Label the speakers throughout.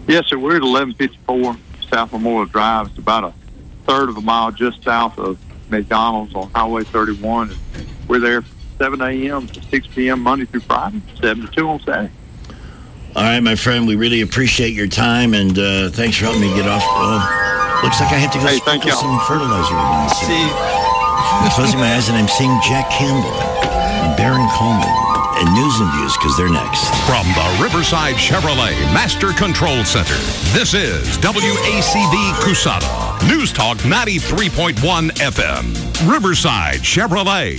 Speaker 1: Yes, sir. We're at 1154 South Memorial Drive. It's about a third of a mile just south of McDonald's on Highway 31. And we're there from 7 a.m. to 6 p.m. Monday through Friday, 7 to 2 on Saturday.
Speaker 2: All right, my friend, we really appreciate your time, and thanks for helping me get off. Looks like I have to go sprinkle some fertilizer. I'm closing my eyes, and I'm seeing Jack Campbell, Baron Coleman, and News and Views, because they're next.
Speaker 3: From the Riverside Chevrolet Master Control Center, this is WACV Cusada, News Talk 93.1 FM, Riverside Chevrolet.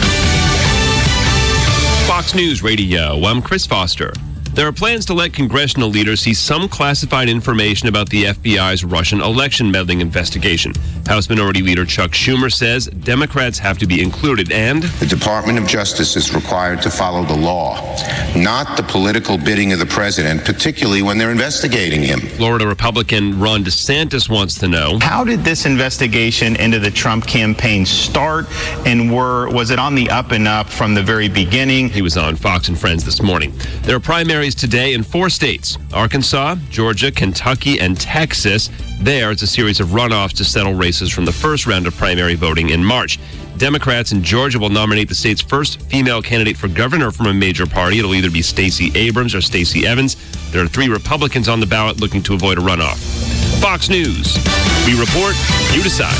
Speaker 4: Fox News Radio, I'm Chris Foster. There are plans to let congressional leaders see some classified information about the FBI's Russian election meddling investigation. House Minority Leader Chuck Schumer says Democrats have to be included, and
Speaker 5: the Department of Justice is required to follow the law, not the political bidding of the president, particularly when they're investigating him.
Speaker 4: Florida Republican Ron DeSantis wants to know,
Speaker 6: how did this investigation into the Trump campaign start, and was it on the up and up from the very beginning?
Speaker 4: He was on Fox and Friends this morning. There are primaries today in 4 states: Arkansas, Georgia, Kentucky, and Texas. There, it's a series of runoffs to settle races from the first round of primary voting in March. Democrats in Georgia will nominate the state's first female candidate for governor from a major party. It'll either be Stacey Abrams or Stacey Evans. There are 3 Republicans on the ballot looking to avoid a runoff. Fox News. We report, you decide.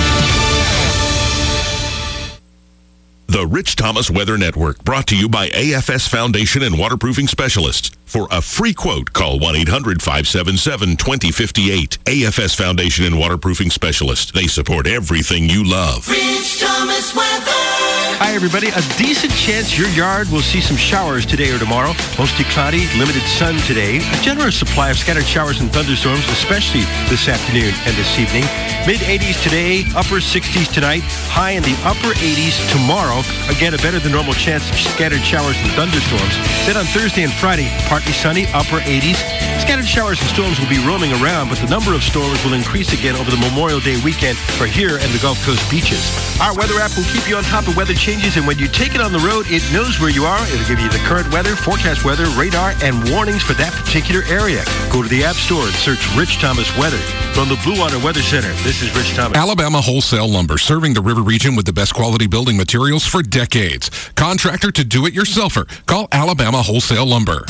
Speaker 3: The Rich Thomas Weather Network, brought to you by AFS Foundation and Waterproofing Specialists. For a free quote, call 1-800-577-2058. AFS Foundation and Waterproofing Specialists. They support everything you love.
Speaker 7: Rich Thomas Weather.
Speaker 8: Hi, everybody. A decent chance your yard will see some showers today or tomorrow. Mostly cloudy, limited sun today. A generous supply of scattered showers and thunderstorms, especially this afternoon and this evening. Mid-80s today, upper 60s tonight, high in the upper 80s tomorrow. Again, a better than normal chance of scattered showers and thunderstorms. Then on Thursday and Friday, partly sunny, upper 80s. Scattered showers and storms will be roaming around, but the number of storms will increase again over the Memorial Day weekend for here and the Gulf Coast beaches. Our weather app will keep you on top of weather changes, and when you take it on the road, it knows where you are. It'll give you the current weather, forecast weather, radar, and warnings for that particular area. Go to the App Store and search Rich Thomas Weather. From the Blue Water Weather Center, this is Rich Thomas.
Speaker 3: Alabama Wholesale Lumber, serving the river region with the best quality building materials for decades. Contractor to do-it-yourselfer. Call Alabama Wholesale Lumber.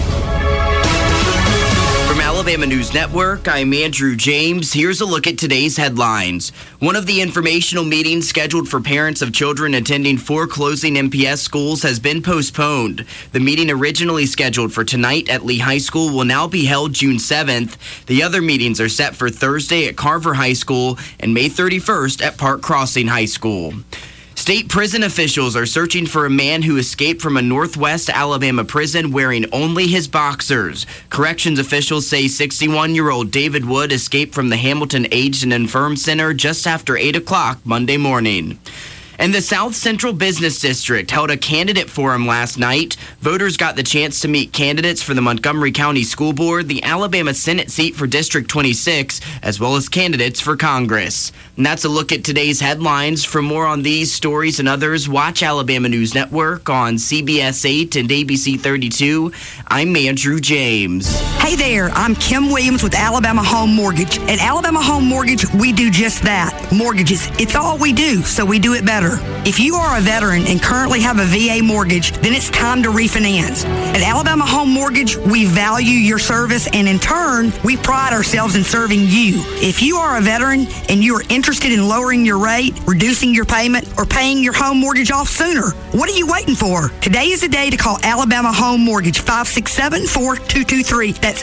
Speaker 9: From Alabama News Network, I'm Andrew James. Here's a look at today's headlines. One of the informational meetings scheduled for parents of children attending 4 closing MPS schools has been postponed. The meeting originally scheduled for tonight at Lee High School will now be held June 7th. The other meetings are set for Thursday at Carver High School and May 31st at Park Crossing High School. State prison officials are searching for a man who escaped from a Northwest Alabama prison wearing only his boxers. Corrections officials say 61-year-old David Wood escaped from the Hamilton Aged and Infirm Center just after 8 o'clock Monday morning. And the South Central Business District held a candidate forum last night. Voters got the chance to meet candidates for the Montgomery County School Board, the Alabama Senate seat for District 26, as well as candidates for Congress. And that's a look at today's headlines. For more on these stories and others, watch Alabama News Network on CBS 8 and ABC 32. I'm Andrew James.
Speaker 10: Hey there, I'm Kim Williams with Alabama Home Mortgage. At Alabama Home Mortgage, we do just that. Mortgages. It's all we do, so we do it better. If you are a veteran and currently have a VA mortgage, then it's time to refinance. At Alabama Home Mortgage, we value your service, and in turn, we pride ourselves in serving you. If you are a veteran and you are interested in lowering your rate, reducing your payment, or paying your home mortgage off sooner, what are you waiting for? Today is the day to call Alabama Home Mortgage, 567-4223. That's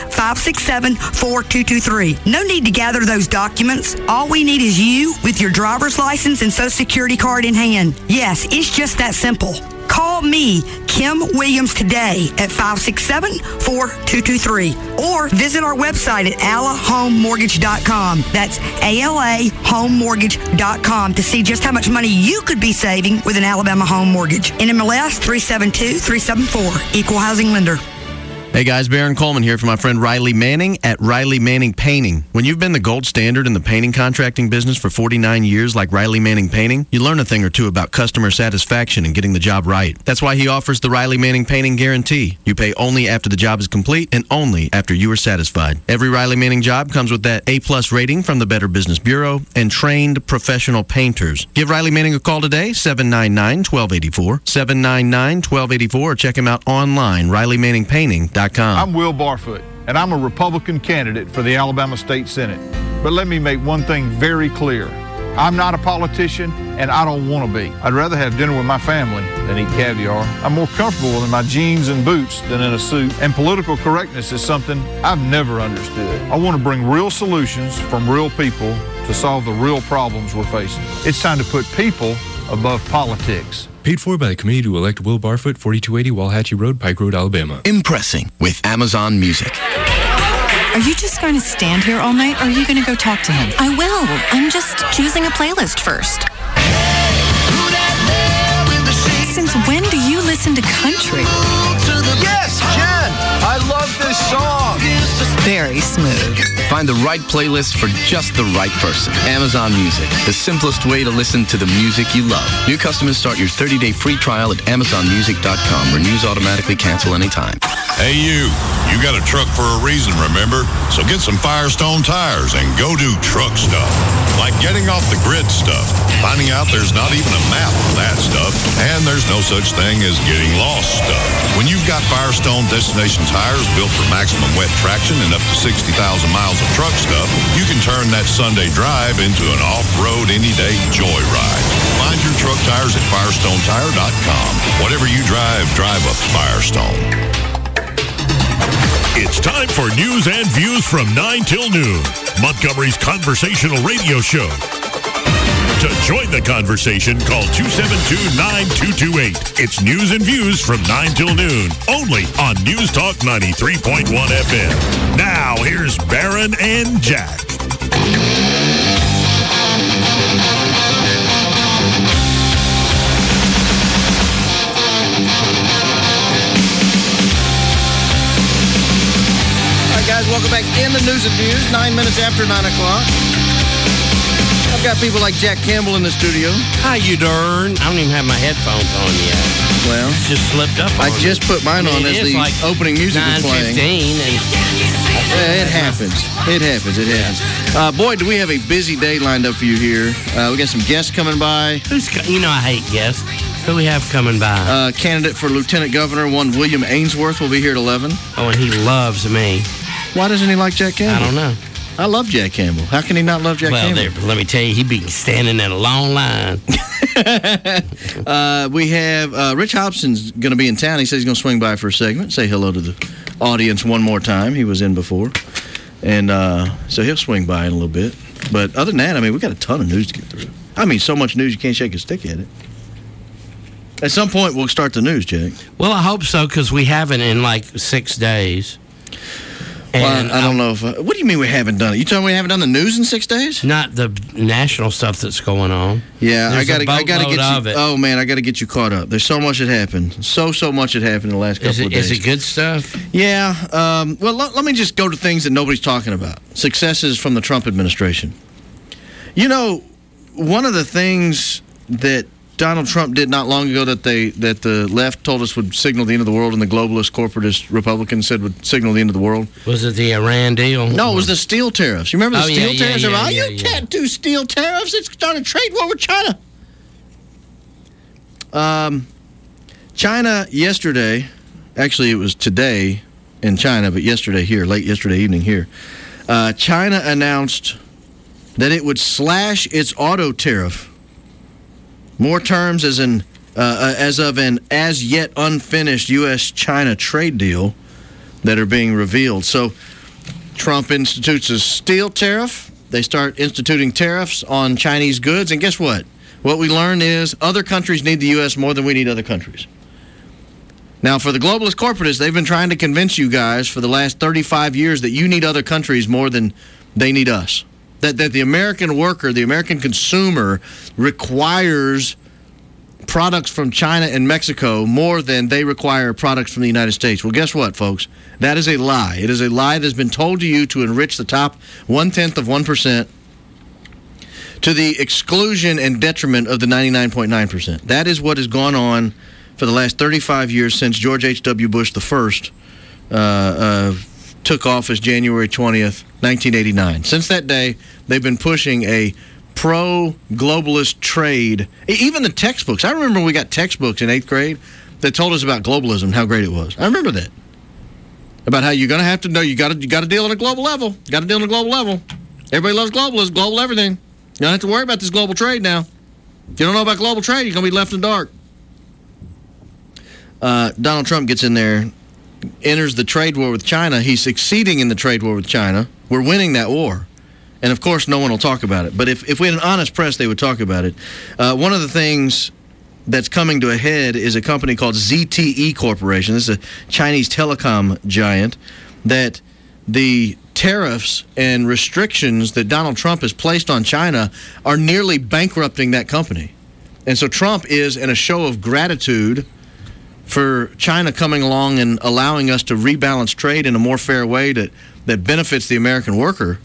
Speaker 10: 567-4223. No need to gather those documents. All we need is you with your driver's license and Social Security card in hand. Yes, it's just that simple. Call me, Kim Williams, today at 567-4223 or visit our website at alahomemortgage.com. That's alahomemortgage.com to see just how much money you could be saving with an Alabama home mortgage. NMLS 372374, Equal Housing Lender.
Speaker 11: Hey guys, Baron Coleman here for my friend Riley Manning at Riley Manning Painting. When you've been the gold standard in the painting contracting business for 49 years like Riley Manning Painting, you learn a thing or two about customer satisfaction and getting the job right. That's why he offers the Riley Manning Painting Guarantee. You pay only after the job is complete and only after you are satisfied. Every Riley Manning job comes with that A-plus rating from the Better Business Bureau and trained professional painters. Give Riley Manning a call today, 799-1284, 799-1284, or check him out online, RileyManningPainting.com.
Speaker 12: I'm Will Barfoot, and I'm a Republican candidate for the Alabama State Senate. But let me make one thing very clear. I'm not a politician, and I don't want to be. I'd rather have dinner with my family than eat caviar. I'm more comfortable in my jeans and boots than in a suit, and political correctness is something I've never understood. I want to bring real solutions from real people to solve the real problems we're facing. It's time to put people above politics.
Speaker 13: Paid for by the committee to elect Will Barfoot, 4280 Walhatchee Road, Pike Road, Alabama.
Speaker 14: Impressing with Amazon Music.
Speaker 15: Are you just going to stand here all night, or are you going to go talk to him?
Speaker 16: I will. I'm just choosing a playlist first.
Speaker 15: Since when do you listen to country?
Speaker 17: Yes, Jen! I love this song.
Speaker 15: Very smooth.
Speaker 14: Find the right playlist for just the right person. Amazon Music, the simplest way to listen to the music you love. New customers start your 30-day free trial at AmazonMusic.com. Renews automatically, cancel anytime.
Speaker 18: Hey, you got a truck for a reason, remember? So get some Firestone tires and go do truck stuff. Like getting off the grid stuff, finding out there's not even a map for that stuff, and there's no such thing as getting lost stuff. When you've got Firestone Destination tires built for maximum wet traction and up to 60,000 miles of truck stuff, you can turn that Sunday drive into an off-road any-day joyride. Find your truck tires at FirestoneTire.com. Whatever you drive, drive up Firestone.
Speaker 19: It's time for news and views from 9 till noon, Montgomery's conversational radio show. To join the conversation, call 272-9228. It's news and views from 9 till noon, only on News Talk 93.1 FM. Now, here's Baron and Jack.
Speaker 20: Guys, welcome back in the News and Views, 9 minutes after 9 o'clock. I've got people like Jack Campbell in the studio.
Speaker 21: How you darn? I don't even have my headphones on yet.
Speaker 20: Well,
Speaker 21: it's just slipped up on
Speaker 20: I just put mine on as the
Speaker 21: like
Speaker 20: opening music was playing.
Speaker 21: 9:15
Speaker 20: it happens. It happens. Boy, do we have a busy day lined up for you here. We got some guests coming by.
Speaker 21: I hate guests. Who we have coming by?
Speaker 20: Candidate for Lieutenant Governor, one William Ainsworth, will be here at 11.
Speaker 21: Oh, and he loves me.
Speaker 20: Why doesn't he like Jack Campbell?
Speaker 21: I don't know.
Speaker 20: I love Jack Campbell. How can he not love Jack Campbell?
Speaker 21: Well, let me tell you, he'd be standing in a long line.
Speaker 20: We have Rich Hobson's going to be in town. He says he's going to swing by for a segment, say hello to the audience one more time. He was in before. And so he'll swing by in a little bit. But other than that, we got a ton of news to get through. So much news you can't shake a stick at it. At some point, we'll start the news, Jack.
Speaker 21: Well, I hope so, because we haven't in like 6 days.
Speaker 20: And well, I don't know if... what do you mean we haven't done it? You telling me we haven't done the news in 6 days?
Speaker 21: Not the national stuff that's going on.
Speaker 20: Yeah, I got to get you...
Speaker 21: It.
Speaker 20: Oh, man, I got to get you caught up. There's so much that happened. So much that happened in the last couple of days.
Speaker 21: Is it good stuff?
Speaker 20: Yeah. Well, let me just go to things that nobody's talking about. Successes from the Trump administration. One of the things that Donald Trump did not long ago that the left told us would signal the end of the world, and the globalist corporatist Republicans said would signal the end of the world.
Speaker 21: Was it the Iran deal?
Speaker 20: No, it was the steel tariffs. You remember the steel tariffs?
Speaker 21: You
Speaker 20: can't do steel tariffs. It's starting a trade war with China. China yesterday, actually it was today in China, but yesterday here, late yesterday evening here, China announced that it would slash its auto tariff. More terms as of an as yet unfinished U.S.-China trade deal that are being revealed. So Trump institutes a steel tariff. They start instituting tariffs on Chinese goods. And guess what? What we learn is other countries need the U.S. more than we need other countries. Now, for the globalist corporatists, they've been trying to convince you guys for the last 35 years that you need other countries more than they need us. That the American worker, the American consumer, requires products from China and Mexico more than they require products from the United States. Well, guess what, folks? That is a lie. It is a lie that has been told to you to enrich the top 0.1% to the exclusion and detriment of the 99.9%. That is what has gone on for the last 35 years since George H.W. Bush I took office January 20th, 1989. Since that day, they've been pushing a pro-globalist trade. Even the textbooks. I remember we got textbooks in 8th grade that told us about globalism and how great it was. I remember that. About how you're going to have to know you got to deal on a global level. You got to deal on a global level. Everybody loves globalism, global everything. You don't have to worry about this global trade now. If you don't know about global trade, you're going to be left in the dark. Donald Trump gets in there, enters the trade war with China. He's succeeding in the trade war with China. We're winning that war. And, of course, no one will talk about it. But if we had an honest press, they would talk about it. One of the things that's coming to a head is a company called ZTE Corporation. This is a Chinese telecom giant that the tariffs and restrictions that Donald Trump has placed on China are nearly bankrupting that company. And so Trump is, in a show of gratitude for China coming along and allowing us to rebalance trade in a more fair way that benefits the American worker,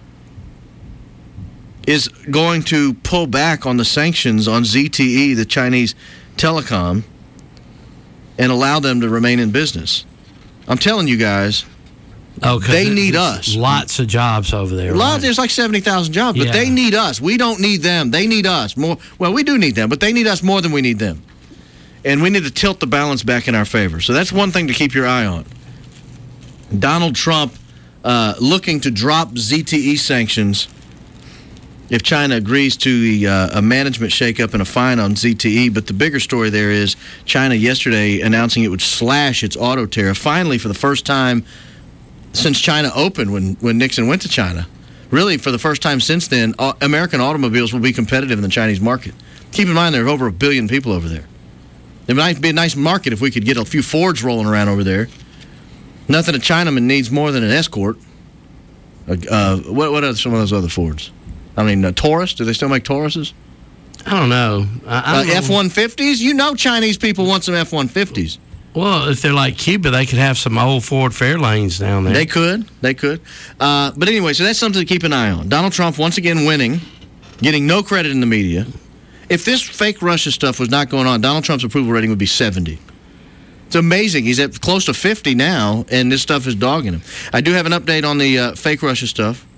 Speaker 20: is going to pull back on the sanctions on ZTE, the Chinese telecom, and allow them to remain in business. I'm telling you guys, they need us.
Speaker 21: Lots of jobs over there.
Speaker 20: There's like 70,000 jobs, but they need us. We don't need them. They need us more. Well, we do need them, but they need us more than we need them. And we need to tilt the balance back in our favor. So that's one thing to keep your eye on. Donald Trump looking to drop ZTE sanctions if China agrees to a management shakeup and a fine on ZTE. But the bigger story there is China yesterday announcing it would slash its auto tariff, finally for the first time since China opened when Nixon went to China. Really, for the first time since then, American automobiles will be competitive in the Chinese market. Keep in mind there are over 1 billion people over there. It might be a nice market if we could get a few Fords rolling around over there. Nothing a Chinaman needs more than an Escort. What are some of those other Fords? I mean, Taurus? Do they still make Tauruses?
Speaker 21: I don't know.
Speaker 20: F-150s? You know Chinese people want some F-150s.
Speaker 21: Well, if they're like Cuba, they could have some old Ford Fairlanes down there.
Speaker 20: They could. But anyway, so that's something to keep an eye on. Donald Trump once again winning, getting no credit in the media. If this fake Russia stuff was not going on, Donald Trump's approval rating would be 70. It's amazing. He's at close to 50 now, and this stuff is dogging him. I do have an update on the fake Russia stuff.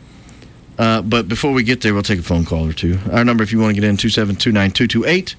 Speaker 20: But before we get there, we'll take a phone call or two. Our number, if you want to get in, 272-9228.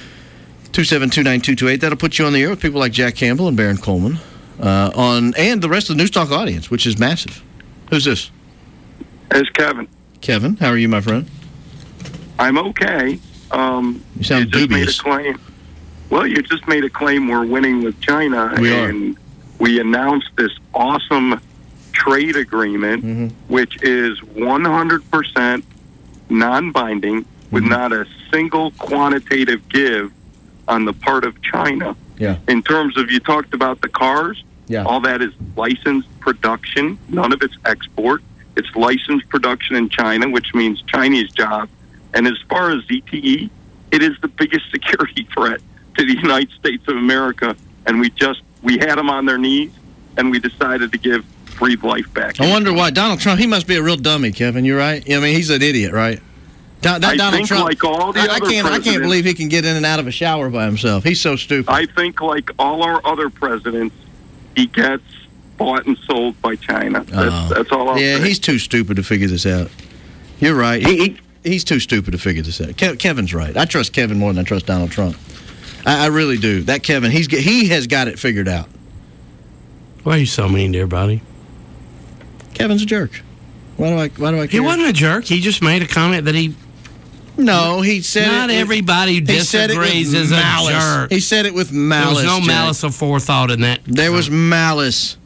Speaker 20: 272-9228. That'll put you on the air with people like Jack Campbell and Baron Coleman and the rest of the News Talk audience, which is massive. Who's this?
Speaker 1: It's Kevin.
Speaker 20: Kevin, how are you, my friend?
Speaker 1: I'm okay.
Speaker 20: You sound dubious.
Speaker 1: You just made a claim we're winning with China.
Speaker 20: We
Speaker 1: announced this awesome trade agreement, which is 100% non-binding, with not a single quantitative give on the part of China.
Speaker 20: Yeah.
Speaker 1: In terms of, you talked about the cars, all that is licensed production. None of it's export. It's licensed production in China, which means Chinese jobs. And as far as ZTE, it is the biggest security threat to the United States of America. And we had them on their knees, and we decided to breathe life back.
Speaker 20: I wonder why. Donald Trump, he must be a real dummy, Kevin. You're right. I mean, he's an idiot, right? Donald Trump,
Speaker 1: like all the other presidents,
Speaker 20: I can't believe he can get in and out of a shower by himself. He's so stupid.
Speaker 1: I think like all our other presidents, he gets bought and sold by China. That's all I'll say.
Speaker 20: He's too stupid to figure this out. You're right. He's too stupid to figure this out. Kevin's right. I trust Kevin more than I trust Donald Trump. I really do. That Kevin, he has got it figured out.
Speaker 21: Why are you so mean to everybody?
Speaker 20: Kevin's a jerk. Why do I care?
Speaker 21: He wasn't a jerk. He just made a comment that he...
Speaker 20: No, he said
Speaker 21: not everybody who disagrees is a jerk.
Speaker 20: He said it with malice.
Speaker 21: There was no malice or forethought in that.
Speaker 20: There was malice.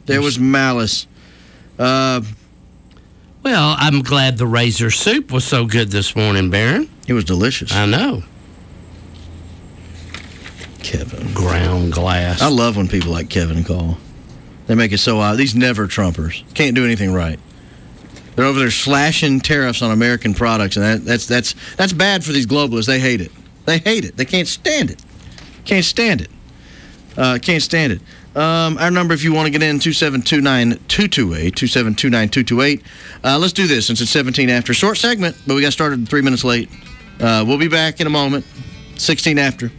Speaker 20: Well,
Speaker 21: I'm glad the Razor soup was so good this morning, Baron.
Speaker 20: It was delicious.
Speaker 21: I know.
Speaker 20: Kevin.
Speaker 21: Ground glass.
Speaker 20: I love when people like Kevin call. They make it so odd. These never Trumpers can't do anything right. They're over there slashing tariffs on American products, and that's bad for these globalists. They hate it. They hate it. They can't stand it. Can't stand it. Can't stand it. Our number, if you want to get in, 2729228, 2729228. Let's do this since it's 17 after. Short segment, but we got started 3 minutes late. We'll be back in a moment, 16 after.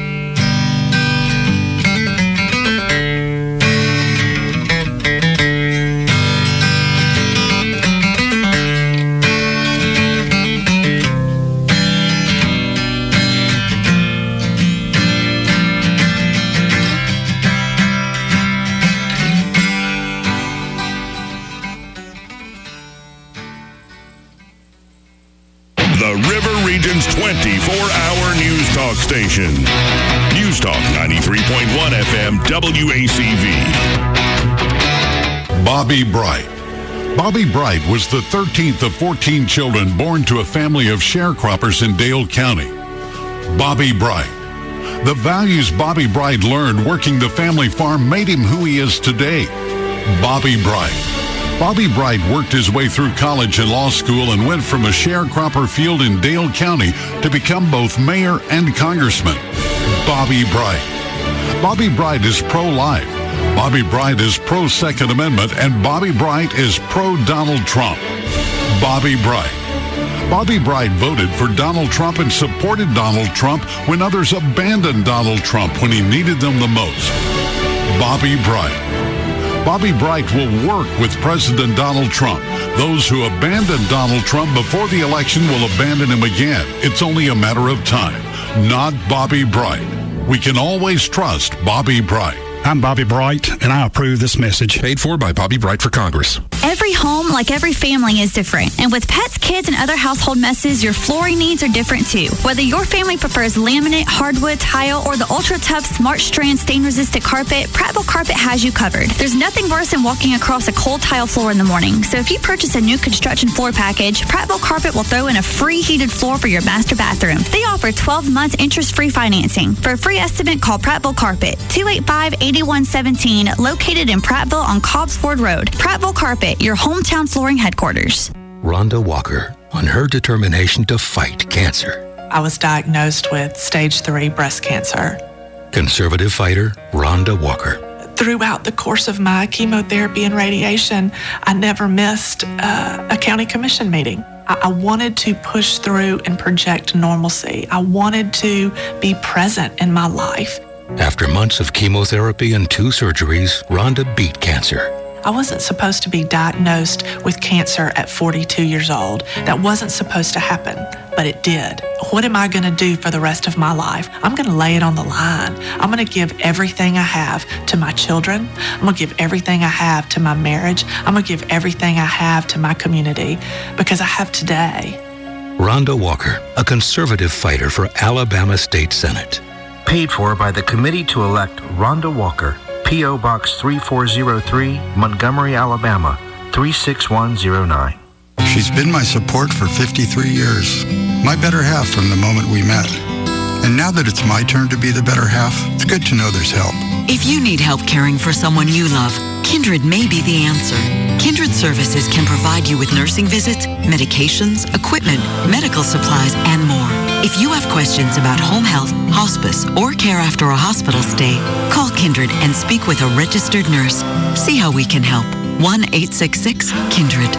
Speaker 19: The River Region's 24-hour news talk station. News Talk 93.1 FM WACV.
Speaker 18: Bobby Bright. Bobby Bright was the 13th of 14 children born to a family of sharecroppers in Dale County. Bobby Bright. The values Bobby Bright learned working the family farm made him who he is today. Bobby Bright. Bobby Bright worked his way through college and law school and went from a sharecropper field in Dale County to become both mayor and congressman. Bobby Bright. Bobby Bright is pro-life. Bobby Bright is pro-Second Amendment, and Bobby Bright is pro-Donald Trump. Bobby Bright. Bobby Bright voted for Donald Trump and supported Donald Trump when others abandoned Donald Trump when he needed them the most. Bobby Bright. Bobby Bright will work with President Donald Trump. Those who abandoned Donald Trump before the election will abandon him again. It's only a matter of time. Not Bobby Bright. We can always trust Bobby Bright.
Speaker 2: I'm Bobby Bright, and I approve this message.
Speaker 3: Paid for by Bobby Bright for Congress.
Speaker 22: Every home, like every family, is different. And with pets, kids, and other household messes, your flooring needs are different too. Whether your family prefers laminate, hardwood, tile, or the ultra-tough Smart Strand stain-resistant carpet, Prattville Carpet has you covered. There's nothing worse than walking across a cold tile floor in the morning. So if you purchase a new construction floor package, Prattville Carpet will throw in a free heated floor for your master bathroom. They offer 12 months interest-free financing. For a free estimate, call Prattville Carpet, 285-8117, located in Prattville on Cobbs Ford Road. Prattville Carpet, your hometown flooring headquarters.
Speaker 23: Rhonda Walker, on her determination to fight cancer.
Speaker 24: I was diagnosed with stage 3 breast cancer.
Speaker 23: Conservative fighter Rhonda Walker.
Speaker 24: Throughout the course of my chemotherapy and radiation, I never missed a county commission meeting. I wanted to push through and project normalcy. I wanted to be present in my life.
Speaker 23: After months of chemotherapy and 2 surgeries, Rhonda beat cancer.
Speaker 24: I wasn't supposed to be diagnosed with cancer at 42 years old. That wasn't supposed to happen, but it did. What am I going to do for the rest of my life? I'm going to lay it on the line. I'm going to give everything I have to my children. I'm going to give everything I have to my marriage. I'm going to give everything I have to my community because I have today.
Speaker 23: Rhonda Walker, a conservative fighter for Alabama State Senate.
Speaker 25: Paid for by the Committee to Elect Rhonda Walker, P.O. Box 3403, Montgomery, Alabama, 36109.
Speaker 26: She's been my support for 53 years, my better half from the moment we met. And now that it's my turn to be the better half, it's good to know there's help.
Speaker 27: If you need help caring for someone you love, Kindred may be the answer. Kindred Services can provide you with nursing visits, medications, equipment, medical supplies, and more. If you have questions about home health, hospice, or care after a hospital stay, call Kindred and speak with a registered nurse. See how we can help. 1-866-KINDRED.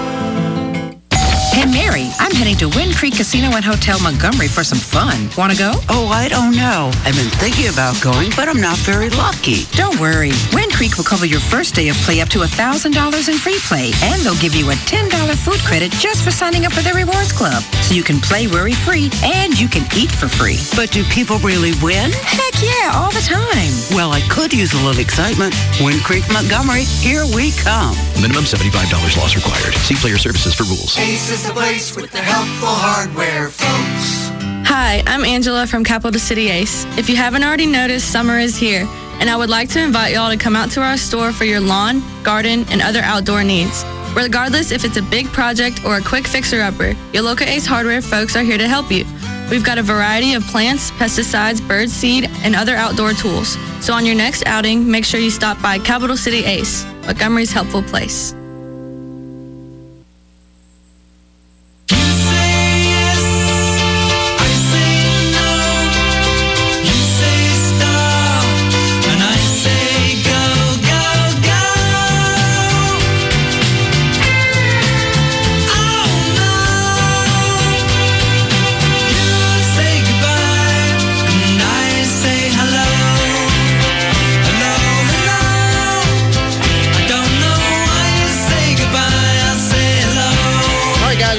Speaker 28: Hey, Mary, I'm heading to Wind Creek Casino and Hotel Montgomery for some fun. Want to go?
Speaker 29: Oh, I don't know. I've been thinking about going, but I'm not very lucky.
Speaker 28: Don't worry. Wind Creek will cover your first day of play up to $1,000 in free play, and they'll give you a $10 food credit just for signing up for their rewards club. So you can play worry-free, and you can eat for free.
Speaker 29: But do people really win?
Speaker 28: Heck yeah, all the time.
Speaker 29: Well, I could use a little excitement. Wind Creek Montgomery, here we come.
Speaker 14: Minimum $75 loss required. See Player Services for rules.
Speaker 7: Ace is the place with the helpful hardware, folks.
Speaker 30: Hi, I'm Angela from Capital City Ace. If you haven't already noticed, summer is here, and I would like to invite y'all to come out to our store for your lawn, garden, and other outdoor needs. Regardless if it's a big project or a quick fixer-upper, your local Ace Hardware folks are here to help you. We've got a variety of plants, pesticides, bird seed, and other outdoor tools. So on your next outing, make sure you stop by Capital City Ace, Montgomery's helpful place.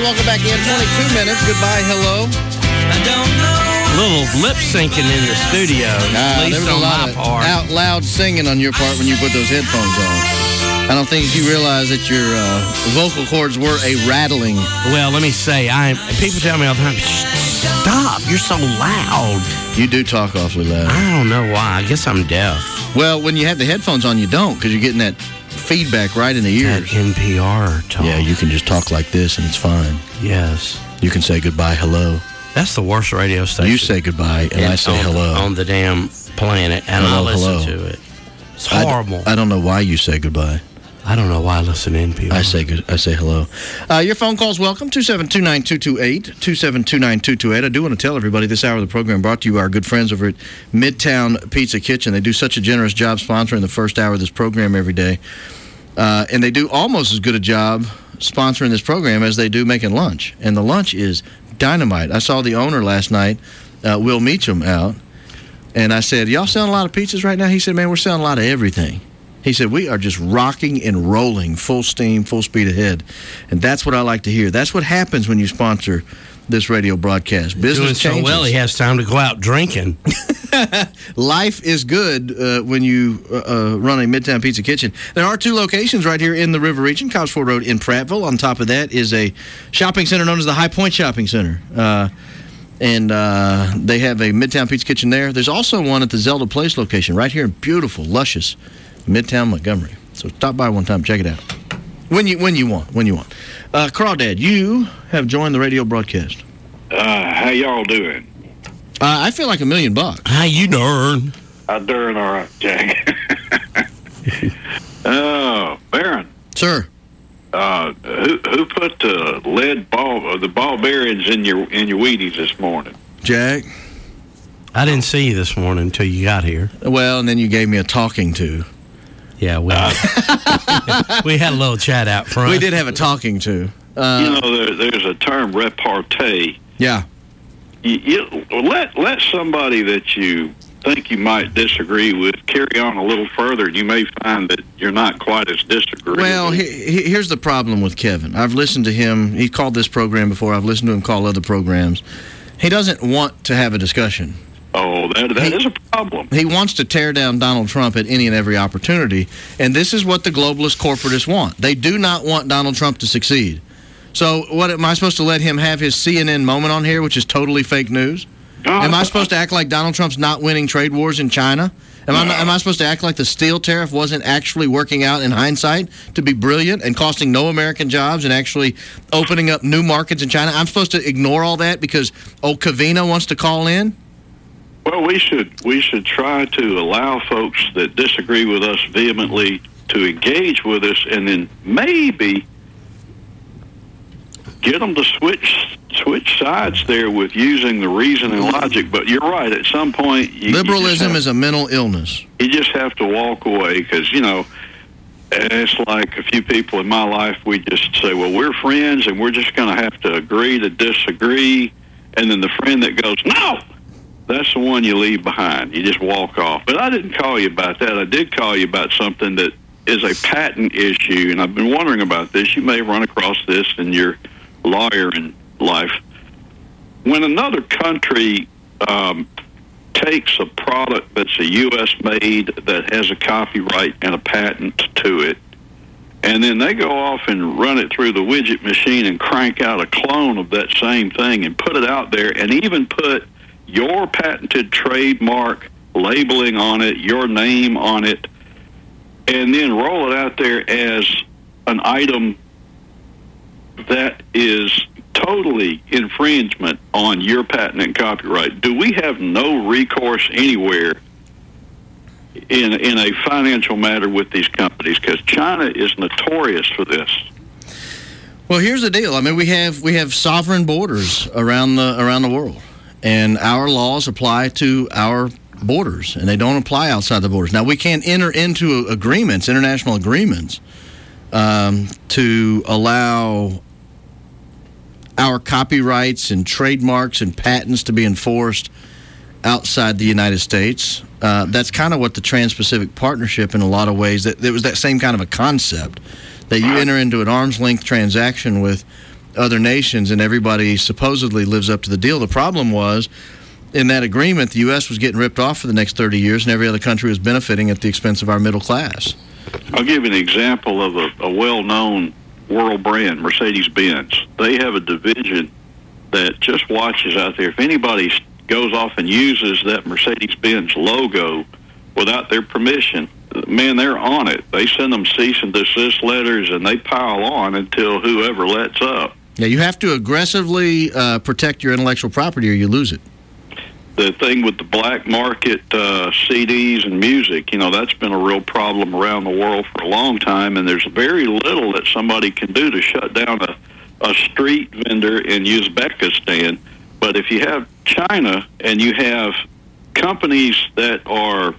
Speaker 20: welcome back in. 22 minutes. Goodbye, hello.
Speaker 21: I don't know. A little lip syncing in the studio. At least
Speaker 20: there was
Speaker 21: on
Speaker 20: a lot
Speaker 21: my
Speaker 20: of
Speaker 21: part.
Speaker 20: out loud singing on your part when you put those headphones on. I don't think you realize that your vocal cords were a rattling.
Speaker 21: Well, let me say, people tell me all the time, stop, you're so loud.
Speaker 20: You do talk awfully loud.
Speaker 21: I don't know why. I guess I'm deaf.
Speaker 20: Well, when you have the headphones on, you don't, because you're getting that feedback right in the ears.
Speaker 21: That NPR talk.
Speaker 20: Yeah, you can just talk like this and it's fine.
Speaker 21: Yes.
Speaker 20: You can say goodbye, hello.
Speaker 21: That's the worst radio station.
Speaker 20: You say goodbye and I say hello.
Speaker 21: On the damn planet, and
Speaker 20: hello,
Speaker 21: I listen
Speaker 20: hello.
Speaker 21: to it. It's horrible.
Speaker 20: I don't know why you say goodbye.
Speaker 21: I don't know why I listen to NPR.
Speaker 20: I say hello. Your phone call's welcome, 2729228, 2729228. I do want to tell everybody this hour of the program brought to you by our good friends over at Midtown Pizza Kitchen. They do such a generous job sponsoring the first hour of this program every day. And they do almost as good a job sponsoring this program as they do making lunch. And the lunch is dynamite. I saw the owner last night, Will Meacham, out. And I said, y'all selling a lot of pizzas right now? He said, man, we're selling a lot of everything. He said, we are just rocking and rolling, full steam, full speed ahead. And that's what I like to hear. That's what happens when you sponsor this radio broadcast. Business
Speaker 21: doing
Speaker 20: changes.
Speaker 21: so well, he has time to go out drinking.
Speaker 20: Life is good when you run a Midtown Pizza Kitchen. There are 2 locations right here in the River Region, Cobbs Ford Road in Prattville. On top of that is a shopping center known as the High Point Shopping Center. And they have a Midtown Pizza Kitchen there. There's also one at the Zelda Place location right here in beautiful, luscious Midtown Montgomery. So stop by one time, check it out. When you want. Crawdad, you have joined the radio broadcast.
Speaker 4: How y'all doing?
Speaker 20: I feel like $1 million.
Speaker 21: How you doing?
Speaker 4: I'm doing all right, Jack. Oh, Baron.
Speaker 20: Sir.
Speaker 4: Who put the the ball bearings in your Wheaties this morning?
Speaker 20: Jack.
Speaker 21: I didn't see you this morning until you got here.
Speaker 20: Well, and then you gave me a talking to.
Speaker 21: Yeah, we had a little chat out front.
Speaker 20: We did have a talking to.
Speaker 4: There's a term, repartee.
Speaker 20: Yeah.
Speaker 4: You let somebody that you think you might disagree with carry on a little further. You may find that you're not quite as disagreeable.
Speaker 20: Well, here's the problem with Kevin. I've listened to him. He called this program before. I've listened to him call other programs. He doesn't want to have a discussion.
Speaker 4: Oh, that is a problem.
Speaker 20: He wants to tear down Donald Trump at any and every opportunity, and this is what the globalist corporatists want. They do not want Donald Trump to succeed. So what, am I supposed to let him have his CNN moment on here, which is totally fake news? Am I supposed to act like Donald Trump's not winning trade wars in China? Am I supposed to act like the steel tariff wasn't actually working out in hindsight to be brilliant and costing no American jobs and actually opening up new markets in China? I'm supposed to ignore all that because Kavina wants to call in?
Speaker 4: Well, we should try to allow folks that disagree with us vehemently to engage with us, and then maybe get them to switch sides there with using the reason and logic. But you're right. At some point,
Speaker 20: liberalism is a mental illness.
Speaker 4: You just have to walk away because it's like a few people in my life. We just say, "Well, we're friends, and we're just going to have to agree to disagree." And then the friend that goes, "No." That's the one you leave behind. You just walk off. But I didn't call you about that. I did call you about something that is a patent issue, and I've been wondering about this. You may run across this in your lawyering life. When another country takes a product that's a U.S. made that has a copyright and a patent to it, and then they go off and run it through the widget machine and crank out a clone of that same thing and put it out there and even put your patented trademark labeling on it, your name on it, and then roll it out there as an item that is totally infringement on your patent and copyright. Do we have no recourse anywhere in a financial matter with these companies? Because China is notorious for this.
Speaker 20: Well, here's the deal. I mean, we have sovereign borders around the world. And our laws apply to our borders, and they don't apply outside the borders. Now, we can enter into agreements, international agreements, to allow our copyrights and trademarks and patents to be enforced outside the United States. That's kind of what the Trans-Pacific Partnership, in a lot of ways, that it was that same kind of a concept, that you enter into an arm's-length transaction with other nations, and everybody supposedly lives up to the deal. The problem was, in that agreement, the U.S. was getting ripped off for the next 30 years, and every other country was benefiting at the expense of our middle class.
Speaker 4: I'll give you an example of a well-known world brand, Mercedes-Benz. They have a division that just watches out there. If anybody goes off and uses that Mercedes-Benz logo without their permission, man, they're on it. They send them cease and desist letters, and they pile on until whoever lets up.
Speaker 20: Yeah, you have to aggressively protect your intellectual property or you lose it.
Speaker 4: The thing with the black market CDs and music, that's been a real problem around the world for a long time, and there's very little that somebody can do to shut down a street vendor in Uzbekistan. But if you have China and you have companies that are,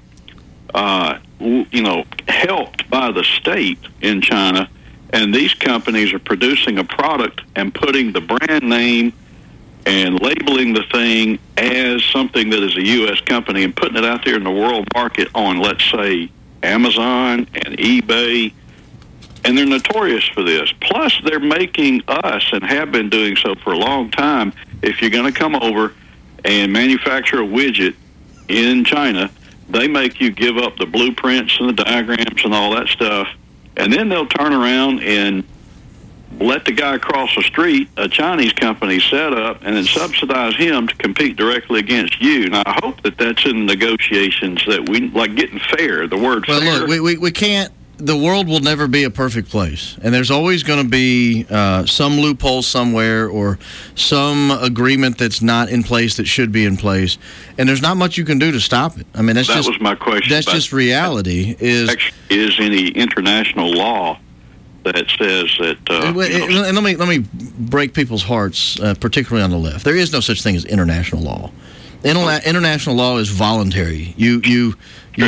Speaker 4: helped by the state in China, and these companies are producing a product and putting the brand name and labeling the thing as something that is a U.S. company and putting it out there in the world market on, let's say, Amazon and eBay, and they're notorious for this. Plus, they're making us, and have been doing so for a long time, if you're going to come over and manufacture a widget in China, they make you give up the blueprints and the diagrams and all that stuff, and then they'll turn around and let the guy across the street, a Chinese company, set up and then subsidize him to compete directly against you. Now, I hope that that's in the negotiations that we, like getting fair, the word fair.
Speaker 20: Well, look, we can't, the world will never be a perfect place. And there's always going to be some loophole somewhere or some agreement that's not in place that should be in place. And there's not much you can do to stop it. I mean, that
Speaker 4: was my question.
Speaker 20: That's just reality. Is
Speaker 4: any international law that says that...
Speaker 20: and let me break people's hearts, particularly on the left. There is no such thing as international law. International law is voluntary. You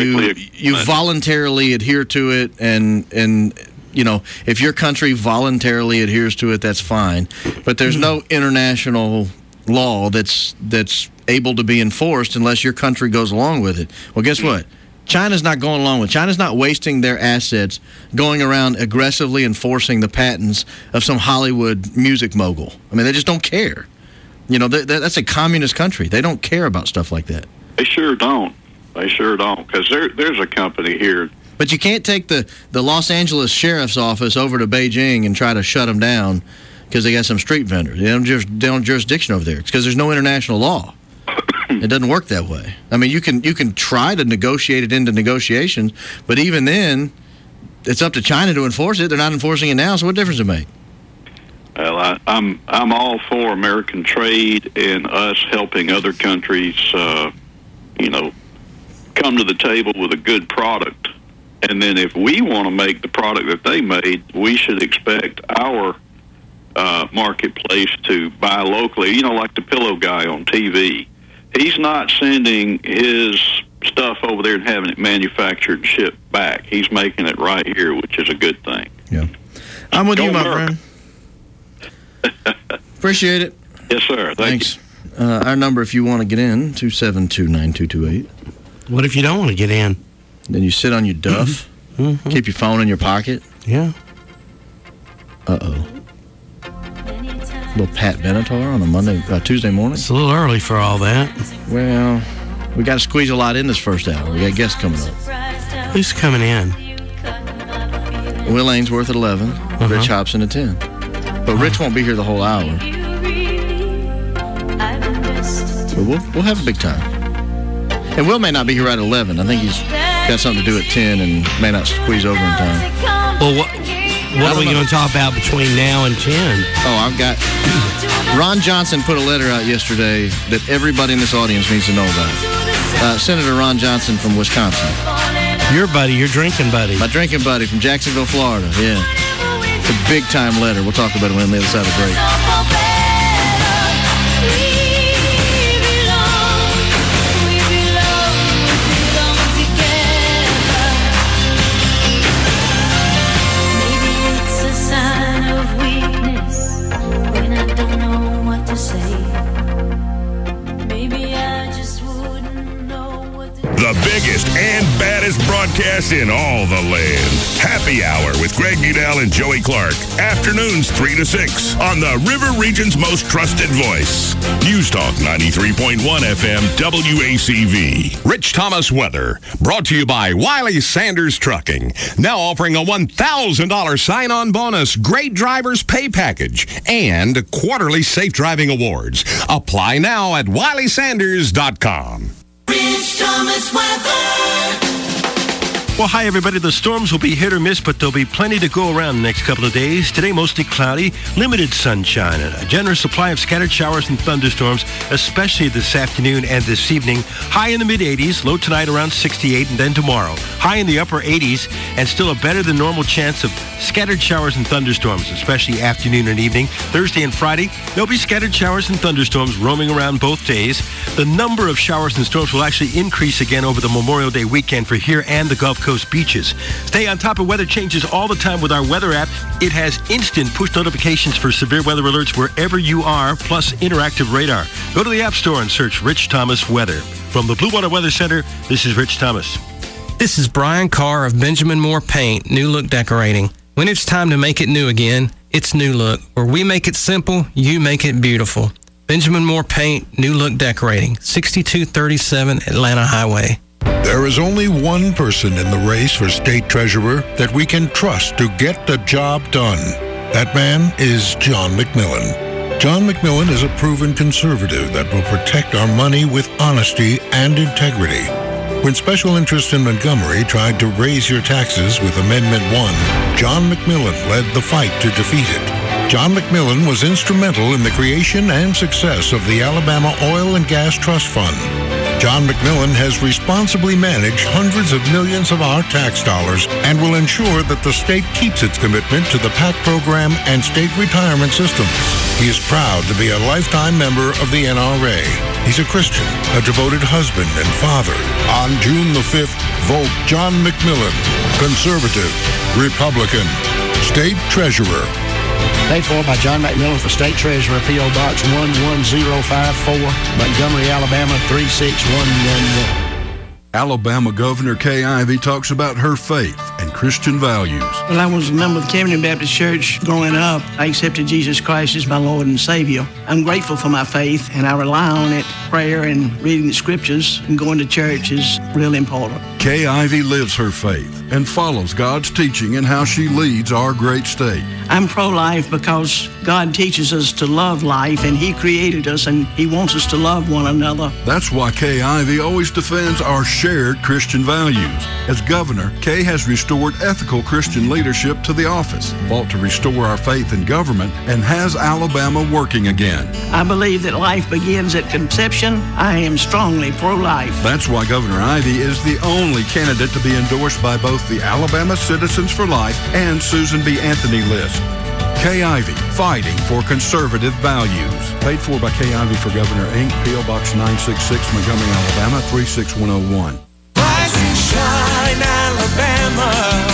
Speaker 20: voluntarily adhere to it, and if your country voluntarily adheres to it, that's fine. But there's no international law that's able to be enforced unless your country goes along with it. Well, guess what? China's not going along with it. China's not wasting their assets going around aggressively enforcing the patents of some Hollywood music mogul. I mean, they just don't care. That's a communist country. They don't care about stuff like that.
Speaker 4: They sure don't. Because there's a company here.
Speaker 20: But you can't take the Los Angeles Sheriff's Office over to Beijing and try to shut them down because they got some street vendors. They don't have jurisdiction over there. It's because there's no international law. It doesn't work that way. I mean, you can try to negotiate it into negotiations, but even then, it's up to China to enforce it. They're not enforcing it now, so what difference does it make?
Speaker 4: Well, I'm all for American trade and us helping other countries, come to the table with a good product. And then if we want to make the product that they made, we should expect our marketplace to buy locally. Like the pillow guy on TV. He's not sending his stuff over there and having it manufactured and shipped back. He's making it right here, which is a good thing.
Speaker 20: Yeah. I'm with you, my friend. Appreciate it.
Speaker 4: Yes, sir. Thanks.
Speaker 20: Our number, if you want to get in, 272-9228.
Speaker 21: What if you don't want to get in?
Speaker 20: Then you sit on your duff, keep your phone in your pocket.
Speaker 21: Yeah.
Speaker 20: Uh-oh. Little Pat Benatar on a Tuesday morning.
Speaker 21: It's a little early for all that.
Speaker 20: Well, we got to squeeze a lot in this first hour. We got guests coming up.
Speaker 21: Who's coming in?
Speaker 20: Will Ainsworth at 11, Rich Hobson at 10. But Rich won't be here the whole hour. But we'll have a big time. And Will may not be here right at 11. I think he's got something to do at 10 and may not squeeze over in time.
Speaker 21: Well, what are we going to talk about between now and 10?
Speaker 20: Oh, I've got... Ron Johnson put a letter out yesterday that everybody in this audience needs to know about. Senator Ron Johnson from Wisconsin.
Speaker 21: Your buddy, your drinking buddy.
Speaker 20: My drinking buddy from Jacksonville, Florida, yeah. It's a big-time letter. We'll talk about it on the other side of the break.
Speaker 19: The biggest and baddest broadcast
Speaker 5: broadcast in all the land. Happy Hour with Greg Udell and Joey Clark. Afternoons 3 to 6 on the River Region's most trusted voice. News Talk 93.1 FM WACV.
Speaker 3: Rich Thomas weather, brought to you by Wiley Sanders Trucking. Now offering a $1,000 sign-on bonus, great drivers pay package, and quarterly safe driving awards. Apply now at WileySanders.com.
Speaker 7: Rich Thomas weather.
Speaker 6: Well, hi, everybody. The storms will be hit or miss, but there'll be plenty to go around the next couple of days. Today, mostly cloudy, limited sunshine, and a generous supply of scattered showers and thunderstorms, especially this afternoon and this evening. High in the mid-80s, low tonight around 68, and then tomorrow. High in the upper 80s, and still a better than normal chance of scattered showers and thunderstorms, especially afternoon and evening. Thursday and Friday, there'll be scattered showers and thunderstorms roaming around both days. The number of showers and storms will actually increase again over the Memorial Day weekend for here and the Gulf Coast beaches. Stay on top of weather changes all the time with our weather app. It has instant push notifications for severe weather alerts wherever you are, plus interactive radar. Go to the App Store and search Rich Thomas Weather. From the Blue Water Weather Center, this is Rich Thomas.
Speaker 8: This is Brian Carr of Benjamin Moore Paint, New Look Decorating. When it's time to make it new again, it's New Look. Where we make it simple, you make it beautiful. Benjamin Moore Paint, New Look Decorating, 6237 Atlanta Highway.
Speaker 18: There is only one person in the race for state treasurer that we can trust to get the job done. That man is John McMillan. John McMillan is a proven conservative that will protect our money with honesty and integrity. When Special Interest in Montgomery tried to raise your taxes with Amendment 1, John McMillan led the fight to defeat it. John McMillan was instrumental in the creation and success of the Alabama Oil and Gas Trust Fund. John McMillan has responsibly managed hundreds of millions of our tax dollars and will ensure that the state keeps its commitment to the PAC program and state retirement systems. He is proud to be a lifetime member of the NRA. He's a Christian, a devoted husband and father. On June the 5th, vote John McMillan, conservative, Republican, state treasurer.
Speaker 9: Paid for by John McMillan for State Treasurer, P.O. Box 11054, Montgomery, Alabama 36111.
Speaker 10: Alabama Governor Kay Ivey talks about her faith and Christian values.
Speaker 9: Well, I was a member of the Kearney Baptist Church growing up. I accepted Jesus Christ as my Lord and Savior. I'm grateful for my faith, and I rely on it. Prayer and reading the scriptures and going to church is really important.
Speaker 10: Kay Ivey lives her faith and follows God's teaching in how she leads our great state.
Speaker 9: I'm pro-life because God teaches us to love life, and He created us, and He wants us to love one another.
Speaker 10: That's why Kay Ivey always defends our shared Christian values. As governor, Kay has restored ethical Christian leadership to the office, fought to restore our faith in government, and has Alabama working again.
Speaker 9: I believe that life begins at conception. I am strongly pro-life.
Speaker 10: That's why Governor Ivey is the only candidate to be endorsed by both the Alabama Citizens for Life and Susan B. Anthony list. Kay Ivey, fighting for conservative values. Paid for by Kay Ivey for Governor, Inc., P.O. Box 966, Montgomery, Alabama, 36101.
Speaker 7: Rise and shine, Alabama.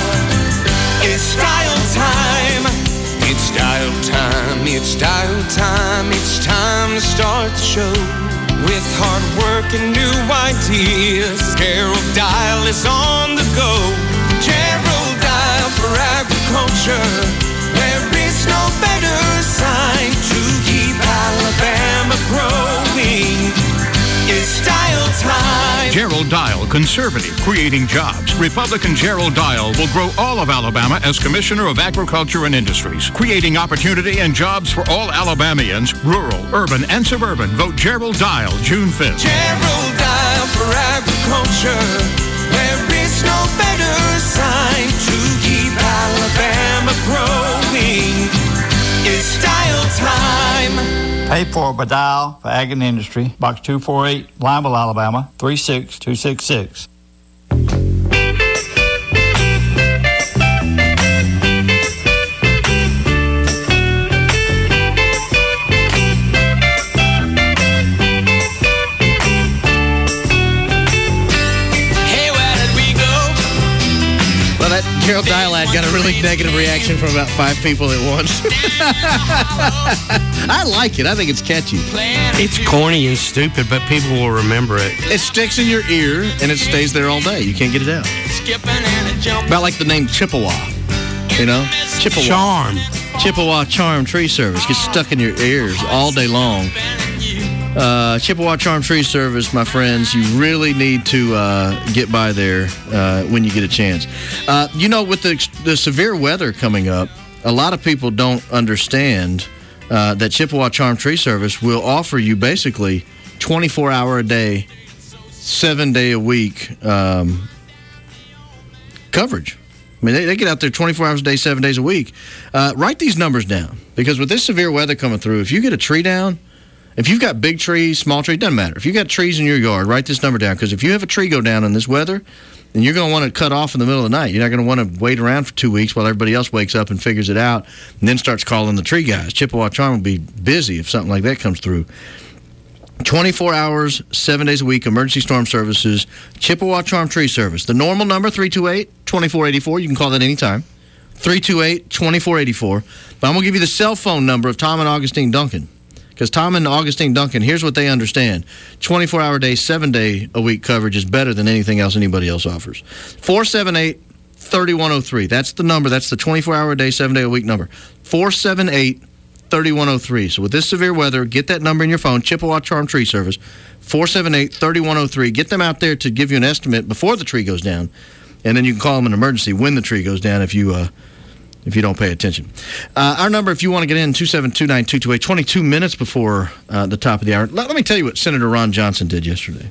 Speaker 7: It's style time. It's style time. It's style time. It's time to start the show. With hard work and new ideas, Gerald Dial is on the go. Gerald Dial for agriculture. There is no better sign to keep Alabama growing. It's style time.
Speaker 11: Gerald Dial, conservative, creating jobs. Republican Gerald Dial will grow all of Alabama as Commissioner of Agriculture and Industries, creating opportunity and jobs for all Alabamians, rural, urban, and suburban. Vote Gerald Dial, June 5th.
Speaker 7: Gerald Dial for agriculture. There is no better sign to keep Alabama growing. It's style time.
Speaker 12: Paid for by Dial for Ag and Industry, Box 248, Lineville, Alabama, 36266.
Speaker 21: Gerald Dial ad
Speaker 20: Got a really negative reaction from about 5 people at once. I like it. I think it's catchy.
Speaker 21: It's corny and stupid, but people will remember it.
Speaker 20: It sticks in your ear, and it stays there all day. You can't get it out. About like the name Chippewa. You know? Chippewa.
Speaker 21: Charm.
Speaker 20: Chippewa Charm Tree Service. Gets stuck in your ears all day long. Chippewa Charm Tree Service, my friends, you really need to get by there when you get a chance. With the severe weather coming up, a lot of people don't understand that Chippewa Charm Tree Service will offer you basically 24-hour a day, 7-day a week coverage. I mean, they get out there 24 hours a day, 7 days a week. Write these numbers down, because with this severe weather coming through, if you get a tree down, if you've got big trees, small trees, doesn't matter. If you've got trees in your yard, write this number down, because if you have a tree go down in this weather, then you're going to want to cut off in the middle of the night. You're not going to want to wait around for 2 weeks while everybody else wakes up and figures it out and then starts calling the tree guys. Chippewa Charm will be busy if something like that comes through. 24 hours, 7 days a week, emergency storm services, Chippewa Charm Tree Service. The normal number, 328-2484. You can call that anytime. 328-2484. But I'm going to give you the cell phone number of Tom and Augustine Duncan. Because Tom and Augustine Duncan, here's what they understand. 24-hour day, 7-day a week coverage is better than anything else anybody else offers. 478-3103. That's the number. That's the 24-hour day, 7-day a week number. 478-3103. So with this severe weather, get that number in your phone, Chippewa Charm Tree Service, 478-3103. Get them out there to give you an estimate before the tree goes down, and then you can call them an emergency when the tree goes down if you don't pay attention. Our number, if you want to get in, 272-9228, 22 minutes before the top of the hour. Let me tell you what Senator Ron Johnson did yesterday.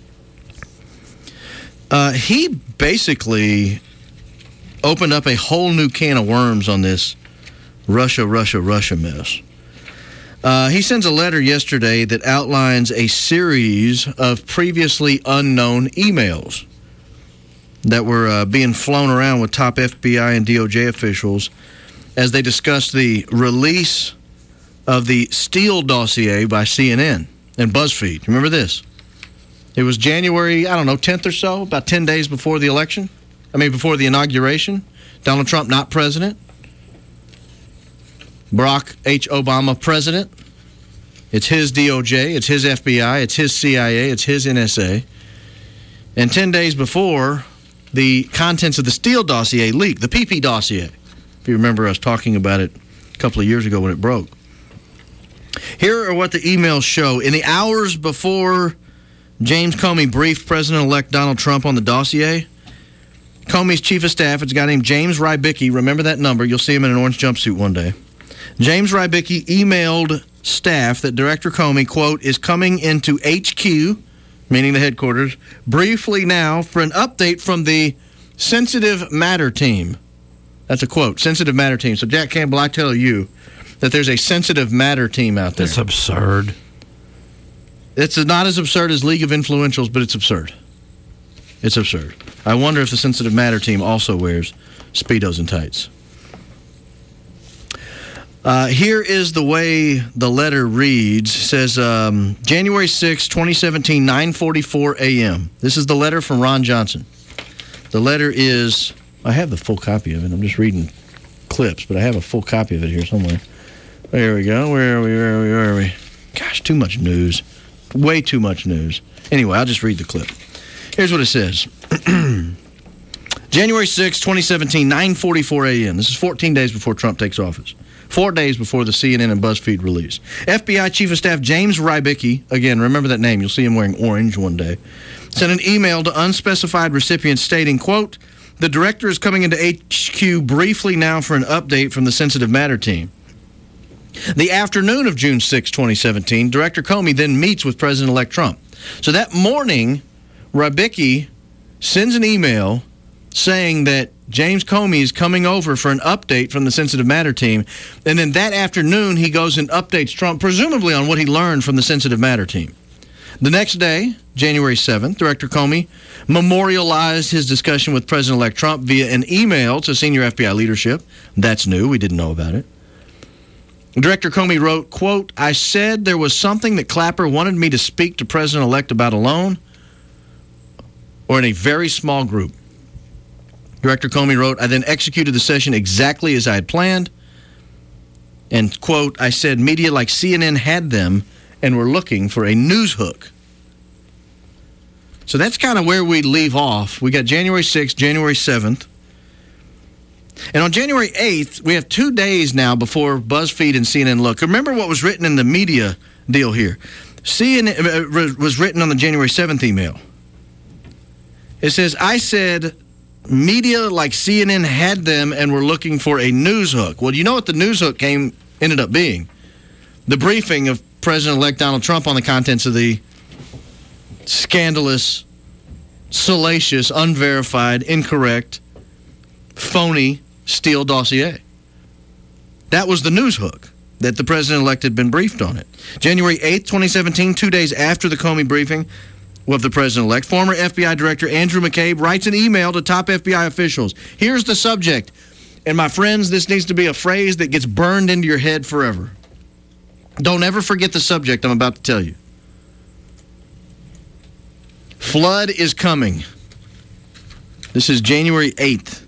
Speaker 20: He basically opened up a whole new can of worms on this Russia mess. He sends a letter yesterday that outlines a series of previously unknown emails that were being flown around with top FBI and DOJ officials as they discussed the release of the Steele dossier by CNN and BuzzFeed. Remember this? It was January, 10th or so, about 10 days before the election. Before the inauguration. Donald Trump not president. Barack H. Obama president. It's his DOJ, it's his FBI, it's his CIA, it's his NSA. And 10 days before, the contents of the Steele dossier leaked, the PP dossier. If you remember us talking about it a couple of years ago when it broke. Here are what the emails show. In the hours before James Comey briefed President-elect Donald Trump on the dossier, Comey's chief of staff is a guy named James Rybicki. Remember that number. You'll see him in an orange jumpsuit one day. James Rybicki emailed staff that Director Comey, quote, is coming into HQ, meaning the headquarters, briefly now for an update from the Sensitive Matter Team. That's a quote, Sensitive Matter Team. So, Jack Campbell, I tell you that there's a Sensitive Matter Team out there.
Speaker 21: That's absurd.
Speaker 20: It's not as absurd as League of Influentials, but it's absurd. It's absurd. I wonder if the Sensitive Matter Team also wears Speedos and tights. Here is the way the letter reads. It says, January 6, 2017, 9:44 a.m. This is the letter from Ron Johnson. The letter is, I have the full copy of it. I'm just reading clips, but I have a full copy of it here somewhere. There we go. Where are we? Gosh, too much news. Way too much news. Anyway, I'll just read the clip. Here's what it says. January 6, 2017, 9:44 a.m. This is 14 days before Trump takes office. 4 days before the CNN and BuzzFeed release. FBI Chief of Staff James Rybicki, again, remember that name, you'll see him wearing orange one day, sent an email to unspecified recipients stating, quote, the director is coming into HQ briefly now for an update from the Sensitive Matter Team. The afternoon of June 6, 2017, Director Comey then meets with President-elect Trump. So that morning, Rybicki sends an email saying that James Comey is coming over for an update from the Sensitive Matter Team. And then that afternoon, he goes and updates Trump, presumably on what he learned from the Sensitive Matter Team. The next day, January 7th, Director Comey memorialized his discussion with President-elect Trump via an email to senior FBI leadership. That's new. We didn't know about it. Director Comey wrote, quote, I said there was something that Clapper wanted me to speak to President-elect about alone or in a very small group. Director Comey wrote, I then executed the session exactly as I had planned. And, quote, I said media like CNN had them and were looking for a news hook. So that's kind of where we leave off. We got January 6th, January 7th. And on January 8th, we have 2 days now before BuzzFeed and CNN look. Remember what was written in the media deal here. CNN was written on the January 7th email. It says, I said media like CNN had them and were looking for a news hook. Well, you know what the news hook ended up being? The briefing of President-elect Donald Trump on the contents of the scandalous, salacious, unverified, incorrect, phony Steele dossier. That was the news hook that the president-elect had been briefed on it. January 8th, 2017, 2 days after the Comey briefing of the president-elect, former FBI Director Andrew McCabe writes an email to top FBI officials. Here's the subject. And my friends, this needs to be a phrase that gets burned into your head forever. Don't ever forget the subject I'm about to tell you. Flood is coming. This is January 8th.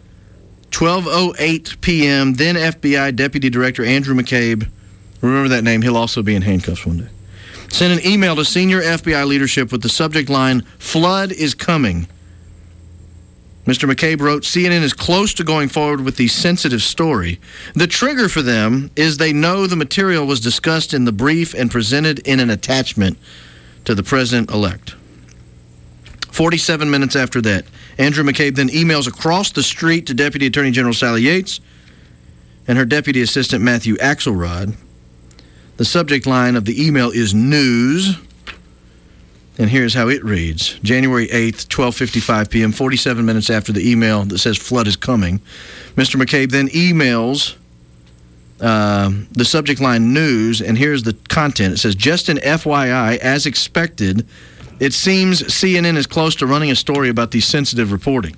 Speaker 20: 12:08 p.m., then FBI Deputy Director Andrew McCabe, remember that name, he'll also be in handcuffs one day, sent an email to senior FBI leadership with the subject line, Flood is coming. Mr. McCabe wrote, CNN is close to going forward with the sensitive story. The trigger for them is they know the material was discussed in the brief and presented in an attachment to the president-elect. 47 minutes after that, Andrew McCabe then emails across the street to Deputy Attorney General Sally Yates and her Deputy Assistant Matthew Axelrod. The subject line of the email is news, and here's how it reads. January 8th, 12:55 p.m., 47 minutes after the email that says flood is coming, Mr. McCabe then emails the subject line news, and here's the content. It says, just an FYI, as expected, it seems CNN is close to running a story about the sensitive reporting.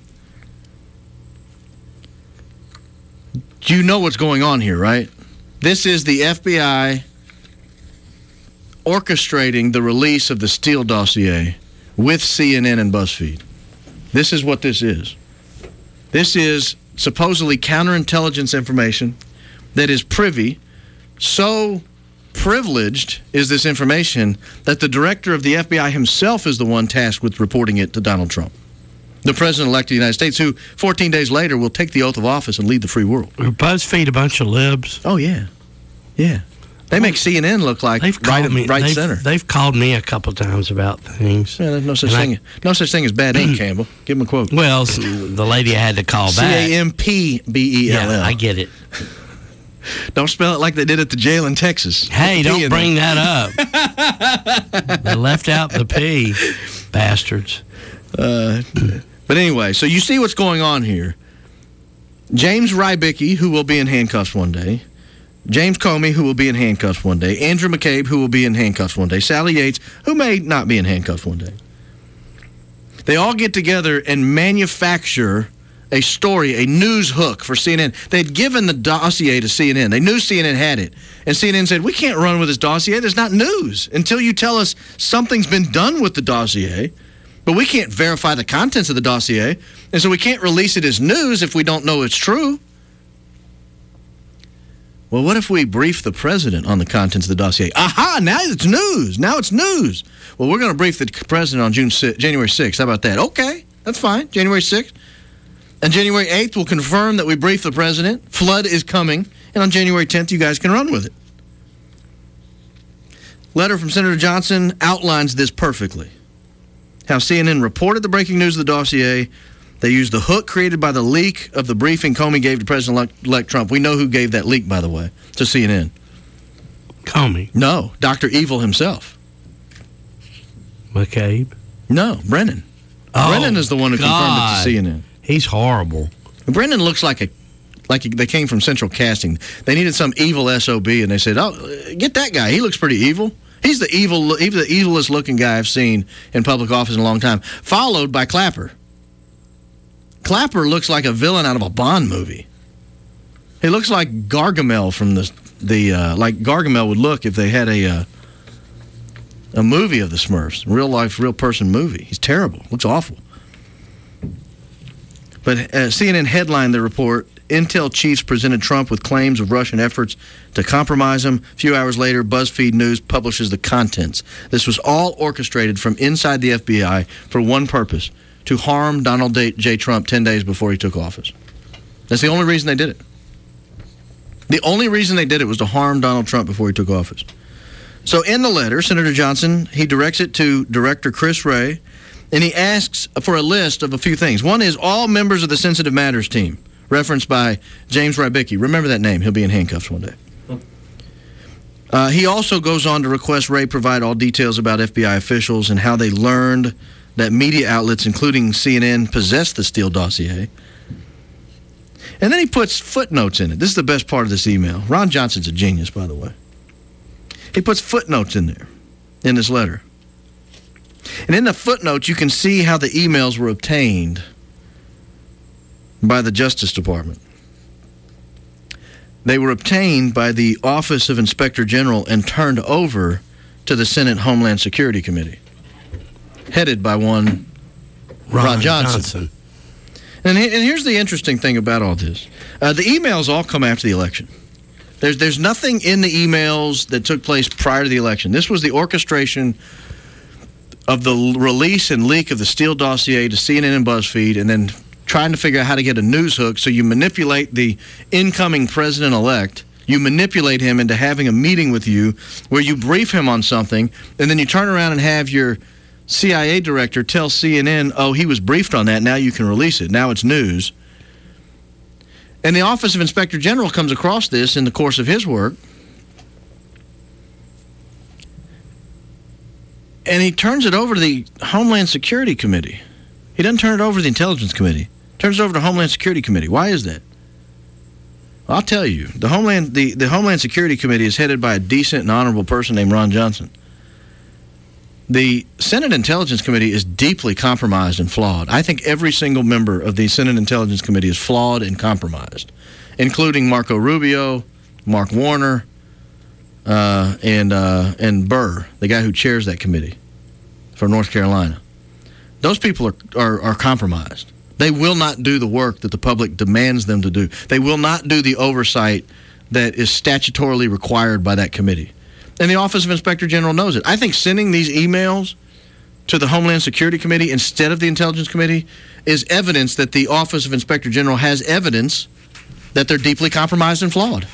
Speaker 20: You know what's going on here, right? This is the FBI orchestrating the release of the Steele dossier with CNN and BuzzFeed. This is what this is. This is supposedly counterintelligence information that is privy, so privileged is this information that the director of the FBI himself is the one tasked with reporting it to Donald Trump, the president-elect of the United States, who 14 days later will take the oath of office and lead the free world.
Speaker 21: Are BuzzFeed a bunch of libs?
Speaker 20: Oh, yeah. Yeah. They make CNN look like right center.
Speaker 21: They've called me a couple times about things.
Speaker 20: Yeah, there's no such thing as bad ink, Campbell. Give them a quote.
Speaker 21: Well, the lady I had to call back.
Speaker 20: CAMPBELL.
Speaker 21: Yeah, I get it.
Speaker 20: Don't spell it like they did at the jail in Texas.
Speaker 21: Hey, don't bring that up. They left out the P, bastards.
Speaker 20: But anyway, so you see what's going on here. James Rybicki, who will be in handcuffs one day. James Comey, who will be in handcuffs one day. Andrew McCabe, who will be in handcuffs one day. Sally Yates, who may not be in handcuffs one day. They all get together and manufacture a story, a news hook for CNN. They'd given the dossier to CNN. They knew CNN had it. And CNN said, we can't run with this dossier. There's not news until you tell us something's been done with the dossier. But we can't verify the contents of the dossier. And so we can't release it as news if we don't know it's true. Well, what if we brief the president on the contents of the dossier? Aha, now it's news. Now it's news. Well, we're going to brief the president on January 6th. How about that? Okay, that's fine. January 6th. And January 8th, we'll confirm that we briefed the president. Flood is coming. And on January 10th, you guys can run with it. Letter from Senator Johnson outlines this perfectly. How CNN reported the breaking news of the dossier. They used the hook created by the leak of the briefing Comey gave to President-elect Trump. We know who gave that leak, by the way, to CNN.
Speaker 21: Comey?
Speaker 20: No, Dr. Evil himself.
Speaker 21: McCabe?
Speaker 20: No, Brennan.
Speaker 21: Oh,
Speaker 20: Brennan is the one who confirmed it to CNN.
Speaker 21: He's horrible.
Speaker 20: Brennan looks like they came from Central Casting. They needed some evil SOB, and they said, "Oh, get that guy. He looks pretty evil." He's the evilest looking guy I've seen in public office in a long time. Followed by Clapper. Clapper looks like a villain out of a Bond movie. He looks like Gargamel from like Gargamel would look if they had a movie of the Smurfs, real life, real person movie. He's terrible. Looks awful. But CNN headlined the report, Intel chiefs presented Trump with claims of Russian efforts to compromise him. A few hours later, BuzzFeed News publishes the contents. This was all orchestrated from inside the FBI for one purpose, to harm Donald J. Trump 10 days before he took office. That's the only reason they did it. The only reason they did it was to harm Donald Trump before he took office. So in the letter, Senator Johnson, he directs it to Director Chris Wray, and he asks for a list of a few things. One is all members of the Sensitive Matters team, referenced by James Rybicki. Remember that name. He'll be in handcuffs one day. He also goes on to request Wray provide all details about FBI officials and how they learned that media outlets, including CNN, possessed the Steele dossier. And then he puts footnotes in it. This is the best part of this email. Ron Johnson's a genius, by the way. He puts footnotes in there, in this letter. And in the footnotes, you can see how the emails were obtained by the Justice Department. They were obtained by the Office of Inspector General and turned over to the Senate Homeland Security Committee, headed by one Ron Johnson. And here's the interesting thing about all this. The emails all come after the election. There's nothing in the emails that took place prior to the election. This was the orchestration of the release and leak of the Steele dossier to CNN and BuzzFeed, and then trying to figure out how to get a news hook. So you manipulate the incoming president-elect. You manipulate him into having a meeting with you where you brief him on something, and then you turn around and have your CIA director tell CNN, oh, he was briefed on that, now you can release it. Now it's news. And the Office of Inspector General comes across this in the course of his work, and he turns it over to the Homeland Security Committee. He doesn't turn it over to the Intelligence Committee. He turns it over to the Homeland Security Committee. Why is that? Well, I'll tell you. The Homeland Security Committee is headed by a decent and honorable person named Ron Johnson. The Senate Intelligence Committee is deeply compromised and flawed. I think every single member of the Senate Intelligence Committee is flawed and compromised, including Marco Rubio, Mark Warner, and Burr, the guy who chairs that committee from North Carolina. Those people are compromised. They will not do the work that the public demands them to do. They will not do the oversight that is statutorily required by that committee. And the Office of Inspector General knows it. I think sending these emails to the Homeland Security Committee instead of the Intelligence Committee is evidence that the Office of Inspector General has evidence that they're deeply compromised and flawed.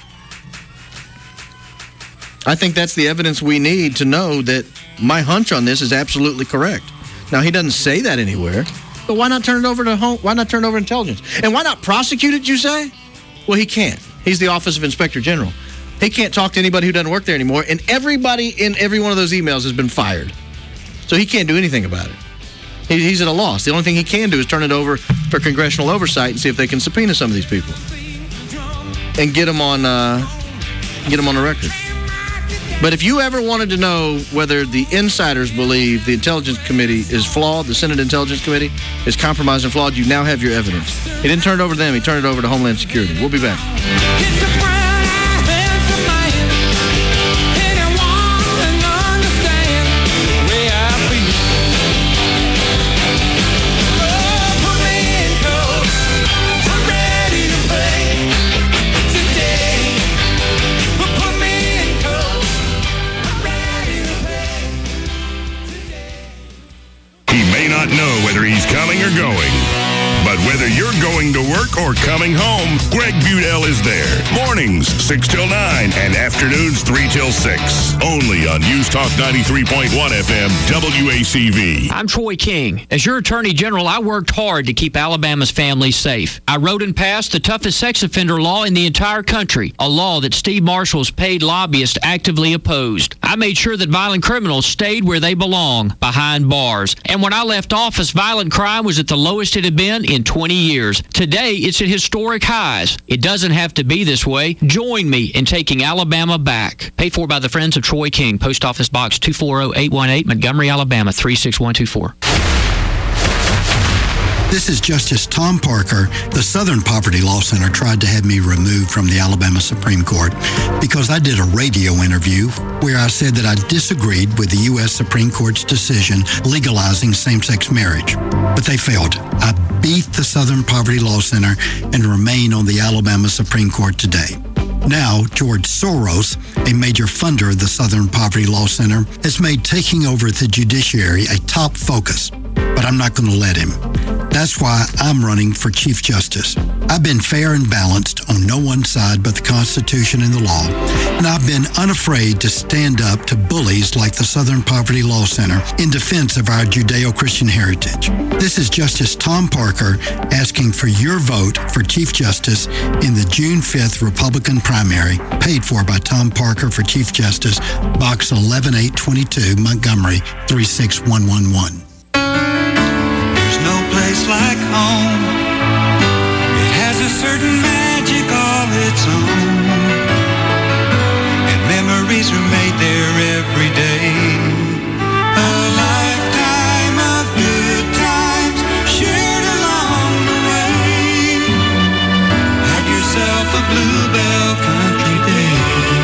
Speaker 20: I think that's the evidence we need to know that my hunch on this is absolutely correct. Now, he doesn't say that anywhere, but why not turn it over to Intelligence? And why not prosecute it, you say? Well, he can't. He's the Office of Inspector General. He can't talk to anybody who doesn't work there anymore, and everybody in every one of those emails has been fired. So he can't do anything about it. He's at a loss. The only thing he can do is turn it over for congressional oversight and see if they can subpoena some of these people and get them on the record. But if you ever wanted to know whether the insiders believe the Intelligence Committee is flawed, the Senate Intelligence Committee is compromised and flawed, you now have your evidence. He didn't turn it over to them. He turned it over to Homeland Security. We'll be back.
Speaker 5: Know whether he's coming or going. But whether you're going to work or coming home, Greg Budell is there. Mornings, 6 till 9, and afternoons, 3 till 6. Only on News Talk 93.1 FM, WACV.
Speaker 1: I'm Troy King. As your Attorney General, I worked hard to keep Alabama's families safe. I wrote and passed the toughest sex offender law in the entire country, a law that Steve Marshall's paid lobbyists actively opposed. I made sure that violent criminals stayed where they belong, behind bars. And when I left office, violent crime was at the lowest it had been in 20 years. Today, it's at historic highs. It doesn't have to be this way. Join me in taking Alabama back. Paid for by the Friends of Troy King. Post Office Box 240818, Montgomery, Alabama 36124.
Speaker 2: This is Justice Tom Parker. The Southern Poverty Law Center tried to have me removed from the Alabama Supreme Court because I did a radio interview where I said that I disagreed with the U.S. Supreme Court's decision legalizing same-sex marriage. But they failed. I beat the Southern Poverty Law Center and remain on the Alabama Supreme Court today. Now, George Soros, a major funder of the Southern Poverty Law Center, has made taking over the judiciary a top focus. But I'm not going to let him. That's why I'm running for Chief Justice. I've been fair and balanced on no one side but the Constitution and the law, and I've been unafraid to stand up to bullies like the Southern Poverty Law Center in defense of our Judeo-Christian heritage. This is Justice Tom Parker asking for your vote for Chief Justice in the June 5th Republican primary, paid for by Tom Parker for Chief Justice, Box 11822, Montgomery 36111.
Speaker 7: No place like home. It has a certain magic all its own, and memories are made there every day. A lifetime of good times shared along the way. Have yourself a Bluebell Country Day.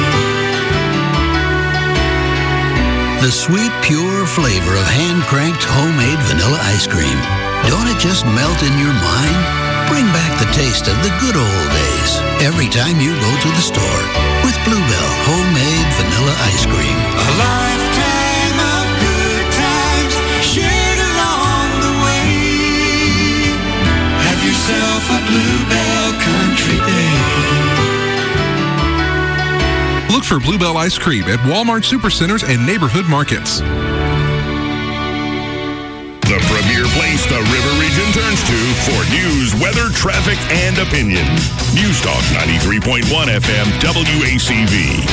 Speaker 13: The sweet, pure flavor of hand-cranked homemade vanilla ice cream. Don't it just melt in your mind? Bring back the taste of the good old days every time you go to the store with Bluebell homemade vanilla ice cream.
Speaker 7: A lifetime of good times shared along the way. Have yourself a Bluebell Country Day.
Speaker 15: Look for Bluebell Ice Cream at Walmart Supercenters and neighborhood markets.
Speaker 5: The premier place the River Region turns to for news, weather, traffic, and opinion. News Talk 93.1 FM WACV.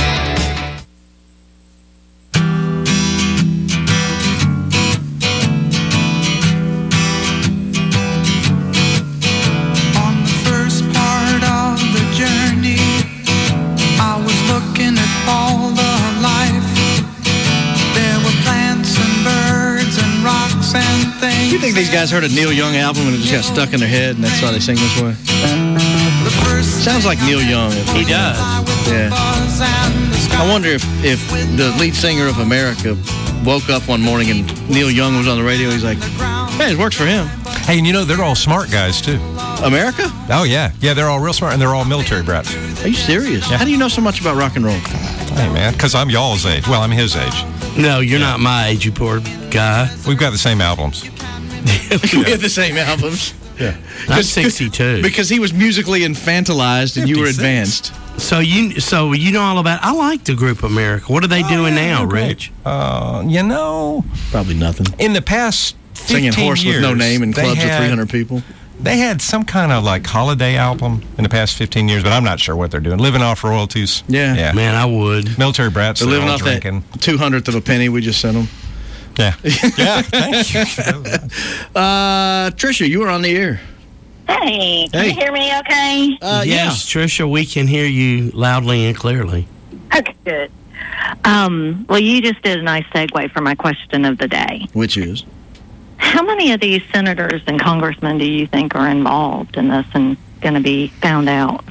Speaker 7: On the first part of the journey, I was looking at all the life. There were plants and birds and rocks and things.
Speaker 20: You think these guys heard a Neil Young album and it just got stuck in their head and that's why they sing this way? Sounds like Neil Young.
Speaker 21: He does.
Speaker 20: Yeah. I wonder if the lead singer of America woke up one morning and Neil Young was on the radio. He's like, hey, it works for him.
Speaker 16: Hey, and you know, they're all smart guys, too.
Speaker 20: America?
Speaker 16: Oh, yeah. Yeah, they're all real smart, and they're all military brats.
Speaker 20: Are you serious?
Speaker 16: Yeah.
Speaker 20: How do you know so much about rock and roll?
Speaker 16: Hey, man, because I'm y'all's age. Well, I'm his age.
Speaker 21: No, you're not my age, you poor guy.
Speaker 16: We've got the same albums.
Speaker 20: We have the same albums.
Speaker 16: Yeah.
Speaker 21: I'm 62.
Speaker 20: Because he was musically infantilized and you were advanced.
Speaker 21: So you know all about. I like the group America. What are they doing now, Rich?
Speaker 16: You know,
Speaker 20: probably nothing.
Speaker 16: In the past 15
Speaker 20: singing Horse
Speaker 16: years,
Speaker 20: with No Name in clubs of 300 people.
Speaker 16: They had some kind of like holiday album in the past 15 years, but I'm not sure what they're doing. Living off royalties.
Speaker 20: Yeah.
Speaker 21: Man, I would.
Speaker 16: Military brats.
Speaker 20: They're living off
Speaker 16: drinking.
Speaker 20: that 200th of a penny we just sent them.
Speaker 16: Yeah. Yeah. Thank you.
Speaker 20: Tricia, you were on the air.
Speaker 17: Hey, can you hear me okay?
Speaker 21: Yes, Tricia, we can hear you loudly and clearly.
Speaker 17: Okay, good. Well, you just did a nice segue for my question of the day.
Speaker 20: Which is?
Speaker 17: How many of these senators and congressmen do you think are involved in this and going to be found out?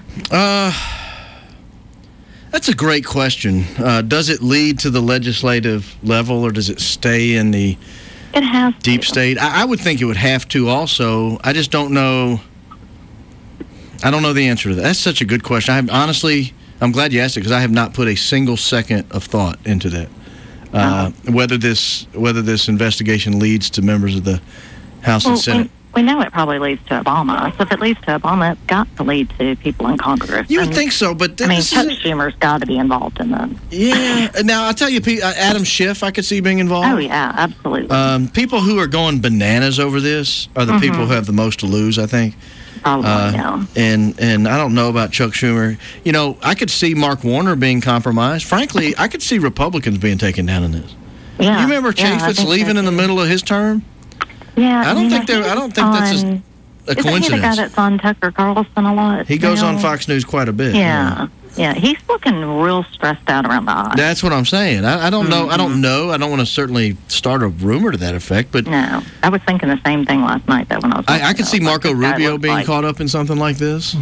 Speaker 20: That's a great question. Does it lead to the legislative level, or does it stay in the deep state? I would think it would have to also. I just don't know. I don't know the answer to that. That's such a good question. I'm glad you asked it because I have not put a single second of thought into that. Whether this investigation leads to members of the House and Senate.
Speaker 17: We know it probably leads to Obama. So if it leads to Obama, it's got to lead to people in Congress.
Speaker 20: You would think so, but
Speaker 17: Chuck Schumer's got to be involved in them.
Speaker 20: Yeah. Now I'll tell you, Adam Schiff, I could see being involved.
Speaker 17: Oh yeah, absolutely.
Speaker 20: People who are going bananas over this are the people who have the most to lose, I think.
Speaker 17: Probably, yeah.
Speaker 20: And I don't know about Chuck Schumer. You know, I could see Mark Warner being compromised. Frankly, I could see Republicans being taken down in this.
Speaker 17: Yeah.
Speaker 20: You remember Chaffetz leaving in the middle of his term?
Speaker 17: Yeah.
Speaker 20: I don't think that's a coincidence.
Speaker 17: Isn't he the guy that's on Tucker Carlson a lot?
Speaker 20: He goes on Fox News quite a bit.
Speaker 17: Yeah. Yeah, he's looking real stressed out around the eyes.
Speaker 20: That's what I'm saying. I don't know. I don't know. I don't want to certainly start a rumor to that effect, but
Speaker 17: No, I was thinking the same thing last night, though, when I was
Speaker 20: I could see Marco Rubio being caught up in something like this.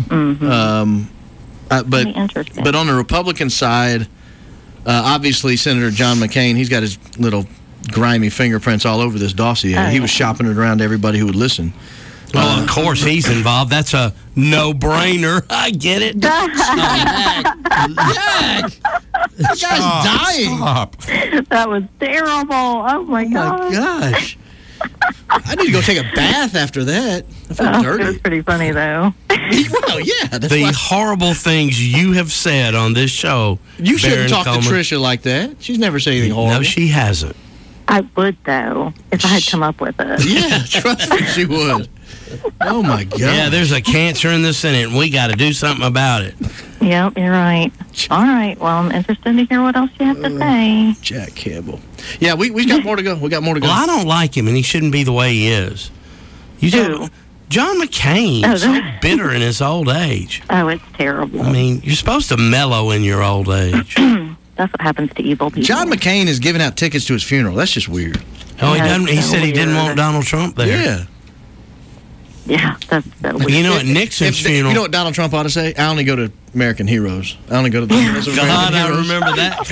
Speaker 20: But on the Republican side, obviously Senator John McCain, he's got his little grimy fingerprints all over this dossier. He was shopping it around to everybody who would listen.
Speaker 21: Well, of course he's involved. That's a no-brainer. I get it.
Speaker 20: Jack! This guy's dying.
Speaker 16: Stop.
Speaker 17: That was terrible. Oh, my
Speaker 20: gosh. I need to go take a bath after that. I feel dirty.
Speaker 17: It was pretty funny, though.
Speaker 20: Well, yeah.
Speaker 21: The horrible things you have said on this show.
Speaker 20: You shouldn't
Speaker 21: Baron
Speaker 20: talk to
Speaker 21: Coleman.
Speaker 20: Tricia like that. She's never said anything horrible.
Speaker 21: No, she hasn't.
Speaker 17: I would, though, if I had come up with it.
Speaker 20: Yeah, trust me, she would. Oh, my God.
Speaker 21: Yeah, there's a cancer in the Senate, and we got to do something about it.
Speaker 17: Yep, you're right. All right. Well, I'm interested to hear what else you have to say.
Speaker 20: Jack Campbell. Yeah, we got more to go. We got more to go.
Speaker 21: Well, I don't like him, and he shouldn't be the way he is. John McCain, so bitter in his old age.
Speaker 17: Oh, it's terrible.
Speaker 21: I mean, you're supposed to mellow in your old age.
Speaker 17: That's what happens to evil people.
Speaker 20: John McCain is giving out tickets to his funeral. That's just weird.
Speaker 21: Oh, he doesn't. He said he didn't want Donald Trump there.
Speaker 20: Yeah.
Speaker 17: Yeah, that's so weird.
Speaker 21: You know, at Nixon's funeral.
Speaker 20: You know what Donald Trump ought to say? I only go to American Heroes. I only go to the American
Speaker 21: God, I
Speaker 20: Heroes.
Speaker 21: remember that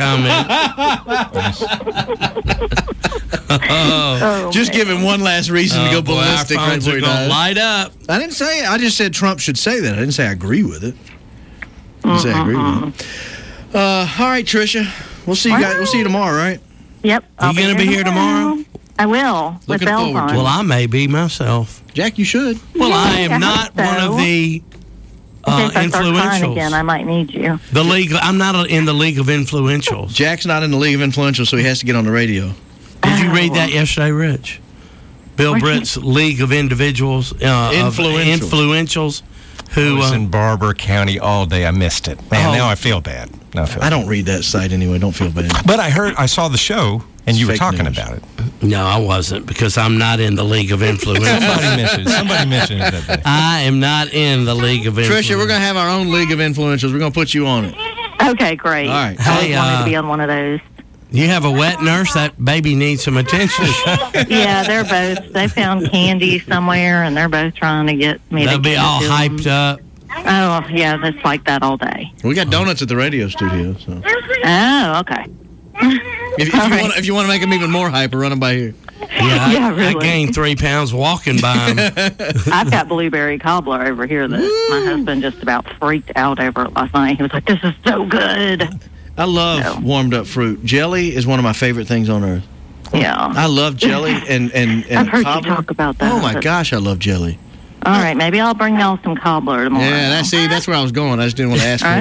Speaker 21: comment.
Speaker 20: Just give him one last reason to go ballistic
Speaker 21: our
Speaker 20: right
Speaker 21: phones
Speaker 20: before
Speaker 21: are
Speaker 20: he
Speaker 21: gonna
Speaker 20: dies.
Speaker 21: light up.
Speaker 20: I didn't say. I just said Trump should say that. I didn't say I agree with it. I didn't say I agree with it. All right, Tricia. We'll see you guys. We'll see you tomorrow, right?
Speaker 17: Yep.
Speaker 21: You going to be here tomorrow?
Speaker 17: I will. With
Speaker 20: Looking
Speaker 17: bells
Speaker 20: forward
Speaker 17: on.
Speaker 20: to it.
Speaker 21: Well, I may be myself.
Speaker 20: Jack, you should.
Speaker 21: Well, I am
Speaker 17: I
Speaker 21: not
Speaker 17: hope
Speaker 21: one of
Speaker 17: so.
Speaker 21: the
Speaker 17: In case I start crying
Speaker 21: influentials.
Speaker 17: again, I might need you.
Speaker 21: The league. I'm not in the league of influentials.
Speaker 20: Jack's not in the League of Influentials, so he has to get on the radio.
Speaker 21: Did you read that yesterday, Rich? Bill Britt's League of Individuals, influentials, who
Speaker 16: I was in Barber County all day. I missed it. Man, now I feel bad.
Speaker 20: I don't read that site anyway. Don't feel bad.
Speaker 16: But I saw the show, and you were
Speaker 20: Fake
Speaker 16: talking
Speaker 20: news.
Speaker 16: about it.
Speaker 21: No, I wasn't, because I'm not in the League of Influentials.
Speaker 16: Somebody mentioned it that day.
Speaker 21: I am not in the League of Influentials.
Speaker 20: Tricia, we're going to have our own League of Influentials. We're going to put you on it.
Speaker 17: Okay, great.
Speaker 20: All right.
Speaker 17: I always
Speaker 21: Hey,
Speaker 17: wanted to be on one of those.
Speaker 21: You have a wet nurse? That baby needs some attention.
Speaker 17: Yeah, they're both. They found candy somewhere, and they're both trying to get me
Speaker 21: They'll
Speaker 17: to
Speaker 21: be
Speaker 17: give
Speaker 21: all
Speaker 17: it to them.
Speaker 21: hyped up.
Speaker 17: Oh, yeah, it's like that all day.
Speaker 20: We got donuts at the radio studio. So
Speaker 17: Oh, okay.
Speaker 20: if you want to make them even more hyper, run them by here.
Speaker 21: Yeah,
Speaker 17: Yeah,
Speaker 21: I
Speaker 17: really.
Speaker 21: gained 3 pounds walking by him.
Speaker 17: I've got blueberry cobbler over here that my husband just about freaked out over it last night. He was like, "This is so good."
Speaker 20: I love warmed up fruit. Jelly is one of my favorite things on earth.
Speaker 17: Yeah.
Speaker 20: I love jelly and
Speaker 17: I've heard
Speaker 20: cobbler.
Speaker 17: you talk about that.
Speaker 20: Oh my gosh, I love jelly.
Speaker 17: All right, maybe I'll bring y'all some cobbler tomorrow.
Speaker 20: Yeah, that's where I was going. I just didn't want to ask for
Speaker 17: I
Speaker 20: it.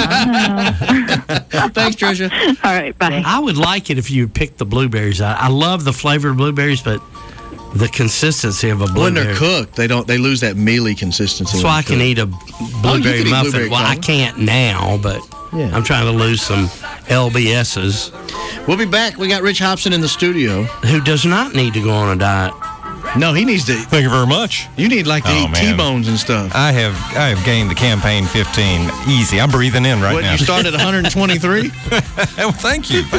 Speaker 17: know.
Speaker 20: Thanks, Tricia.
Speaker 17: All right, bye.
Speaker 21: I would like it if you picked the blueberries. I love the flavor of blueberries, but the consistency of a
Speaker 20: When
Speaker 21: blueberry.
Speaker 20: they're cooked, they lose that mealy consistency.
Speaker 21: So
Speaker 20: when
Speaker 21: I
Speaker 20: they're
Speaker 21: can
Speaker 20: cooked.
Speaker 21: eat a
Speaker 20: Oh,
Speaker 21: blueberry
Speaker 20: you can eat
Speaker 21: muffin.
Speaker 20: blueberry
Speaker 21: Well, I
Speaker 20: cobbler.
Speaker 21: can't now, but
Speaker 20: Yeah.
Speaker 21: I'm trying to lose some LBSs.
Speaker 20: We'll be back. We got Rich Hobson in the studio.
Speaker 21: Who does not need to go on a diet.
Speaker 20: No, he needs to.
Speaker 16: Thank you very much.
Speaker 20: You need to
Speaker 16: Oh,
Speaker 20: eat
Speaker 16: man.
Speaker 20: T-bones and stuff.
Speaker 16: I have gained the campaign 15 easy. I'm breathing in right
Speaker 20: What,
Speaker 16: now.
Speaker 20: you started at 123?
Speaker 16: Well, thank you.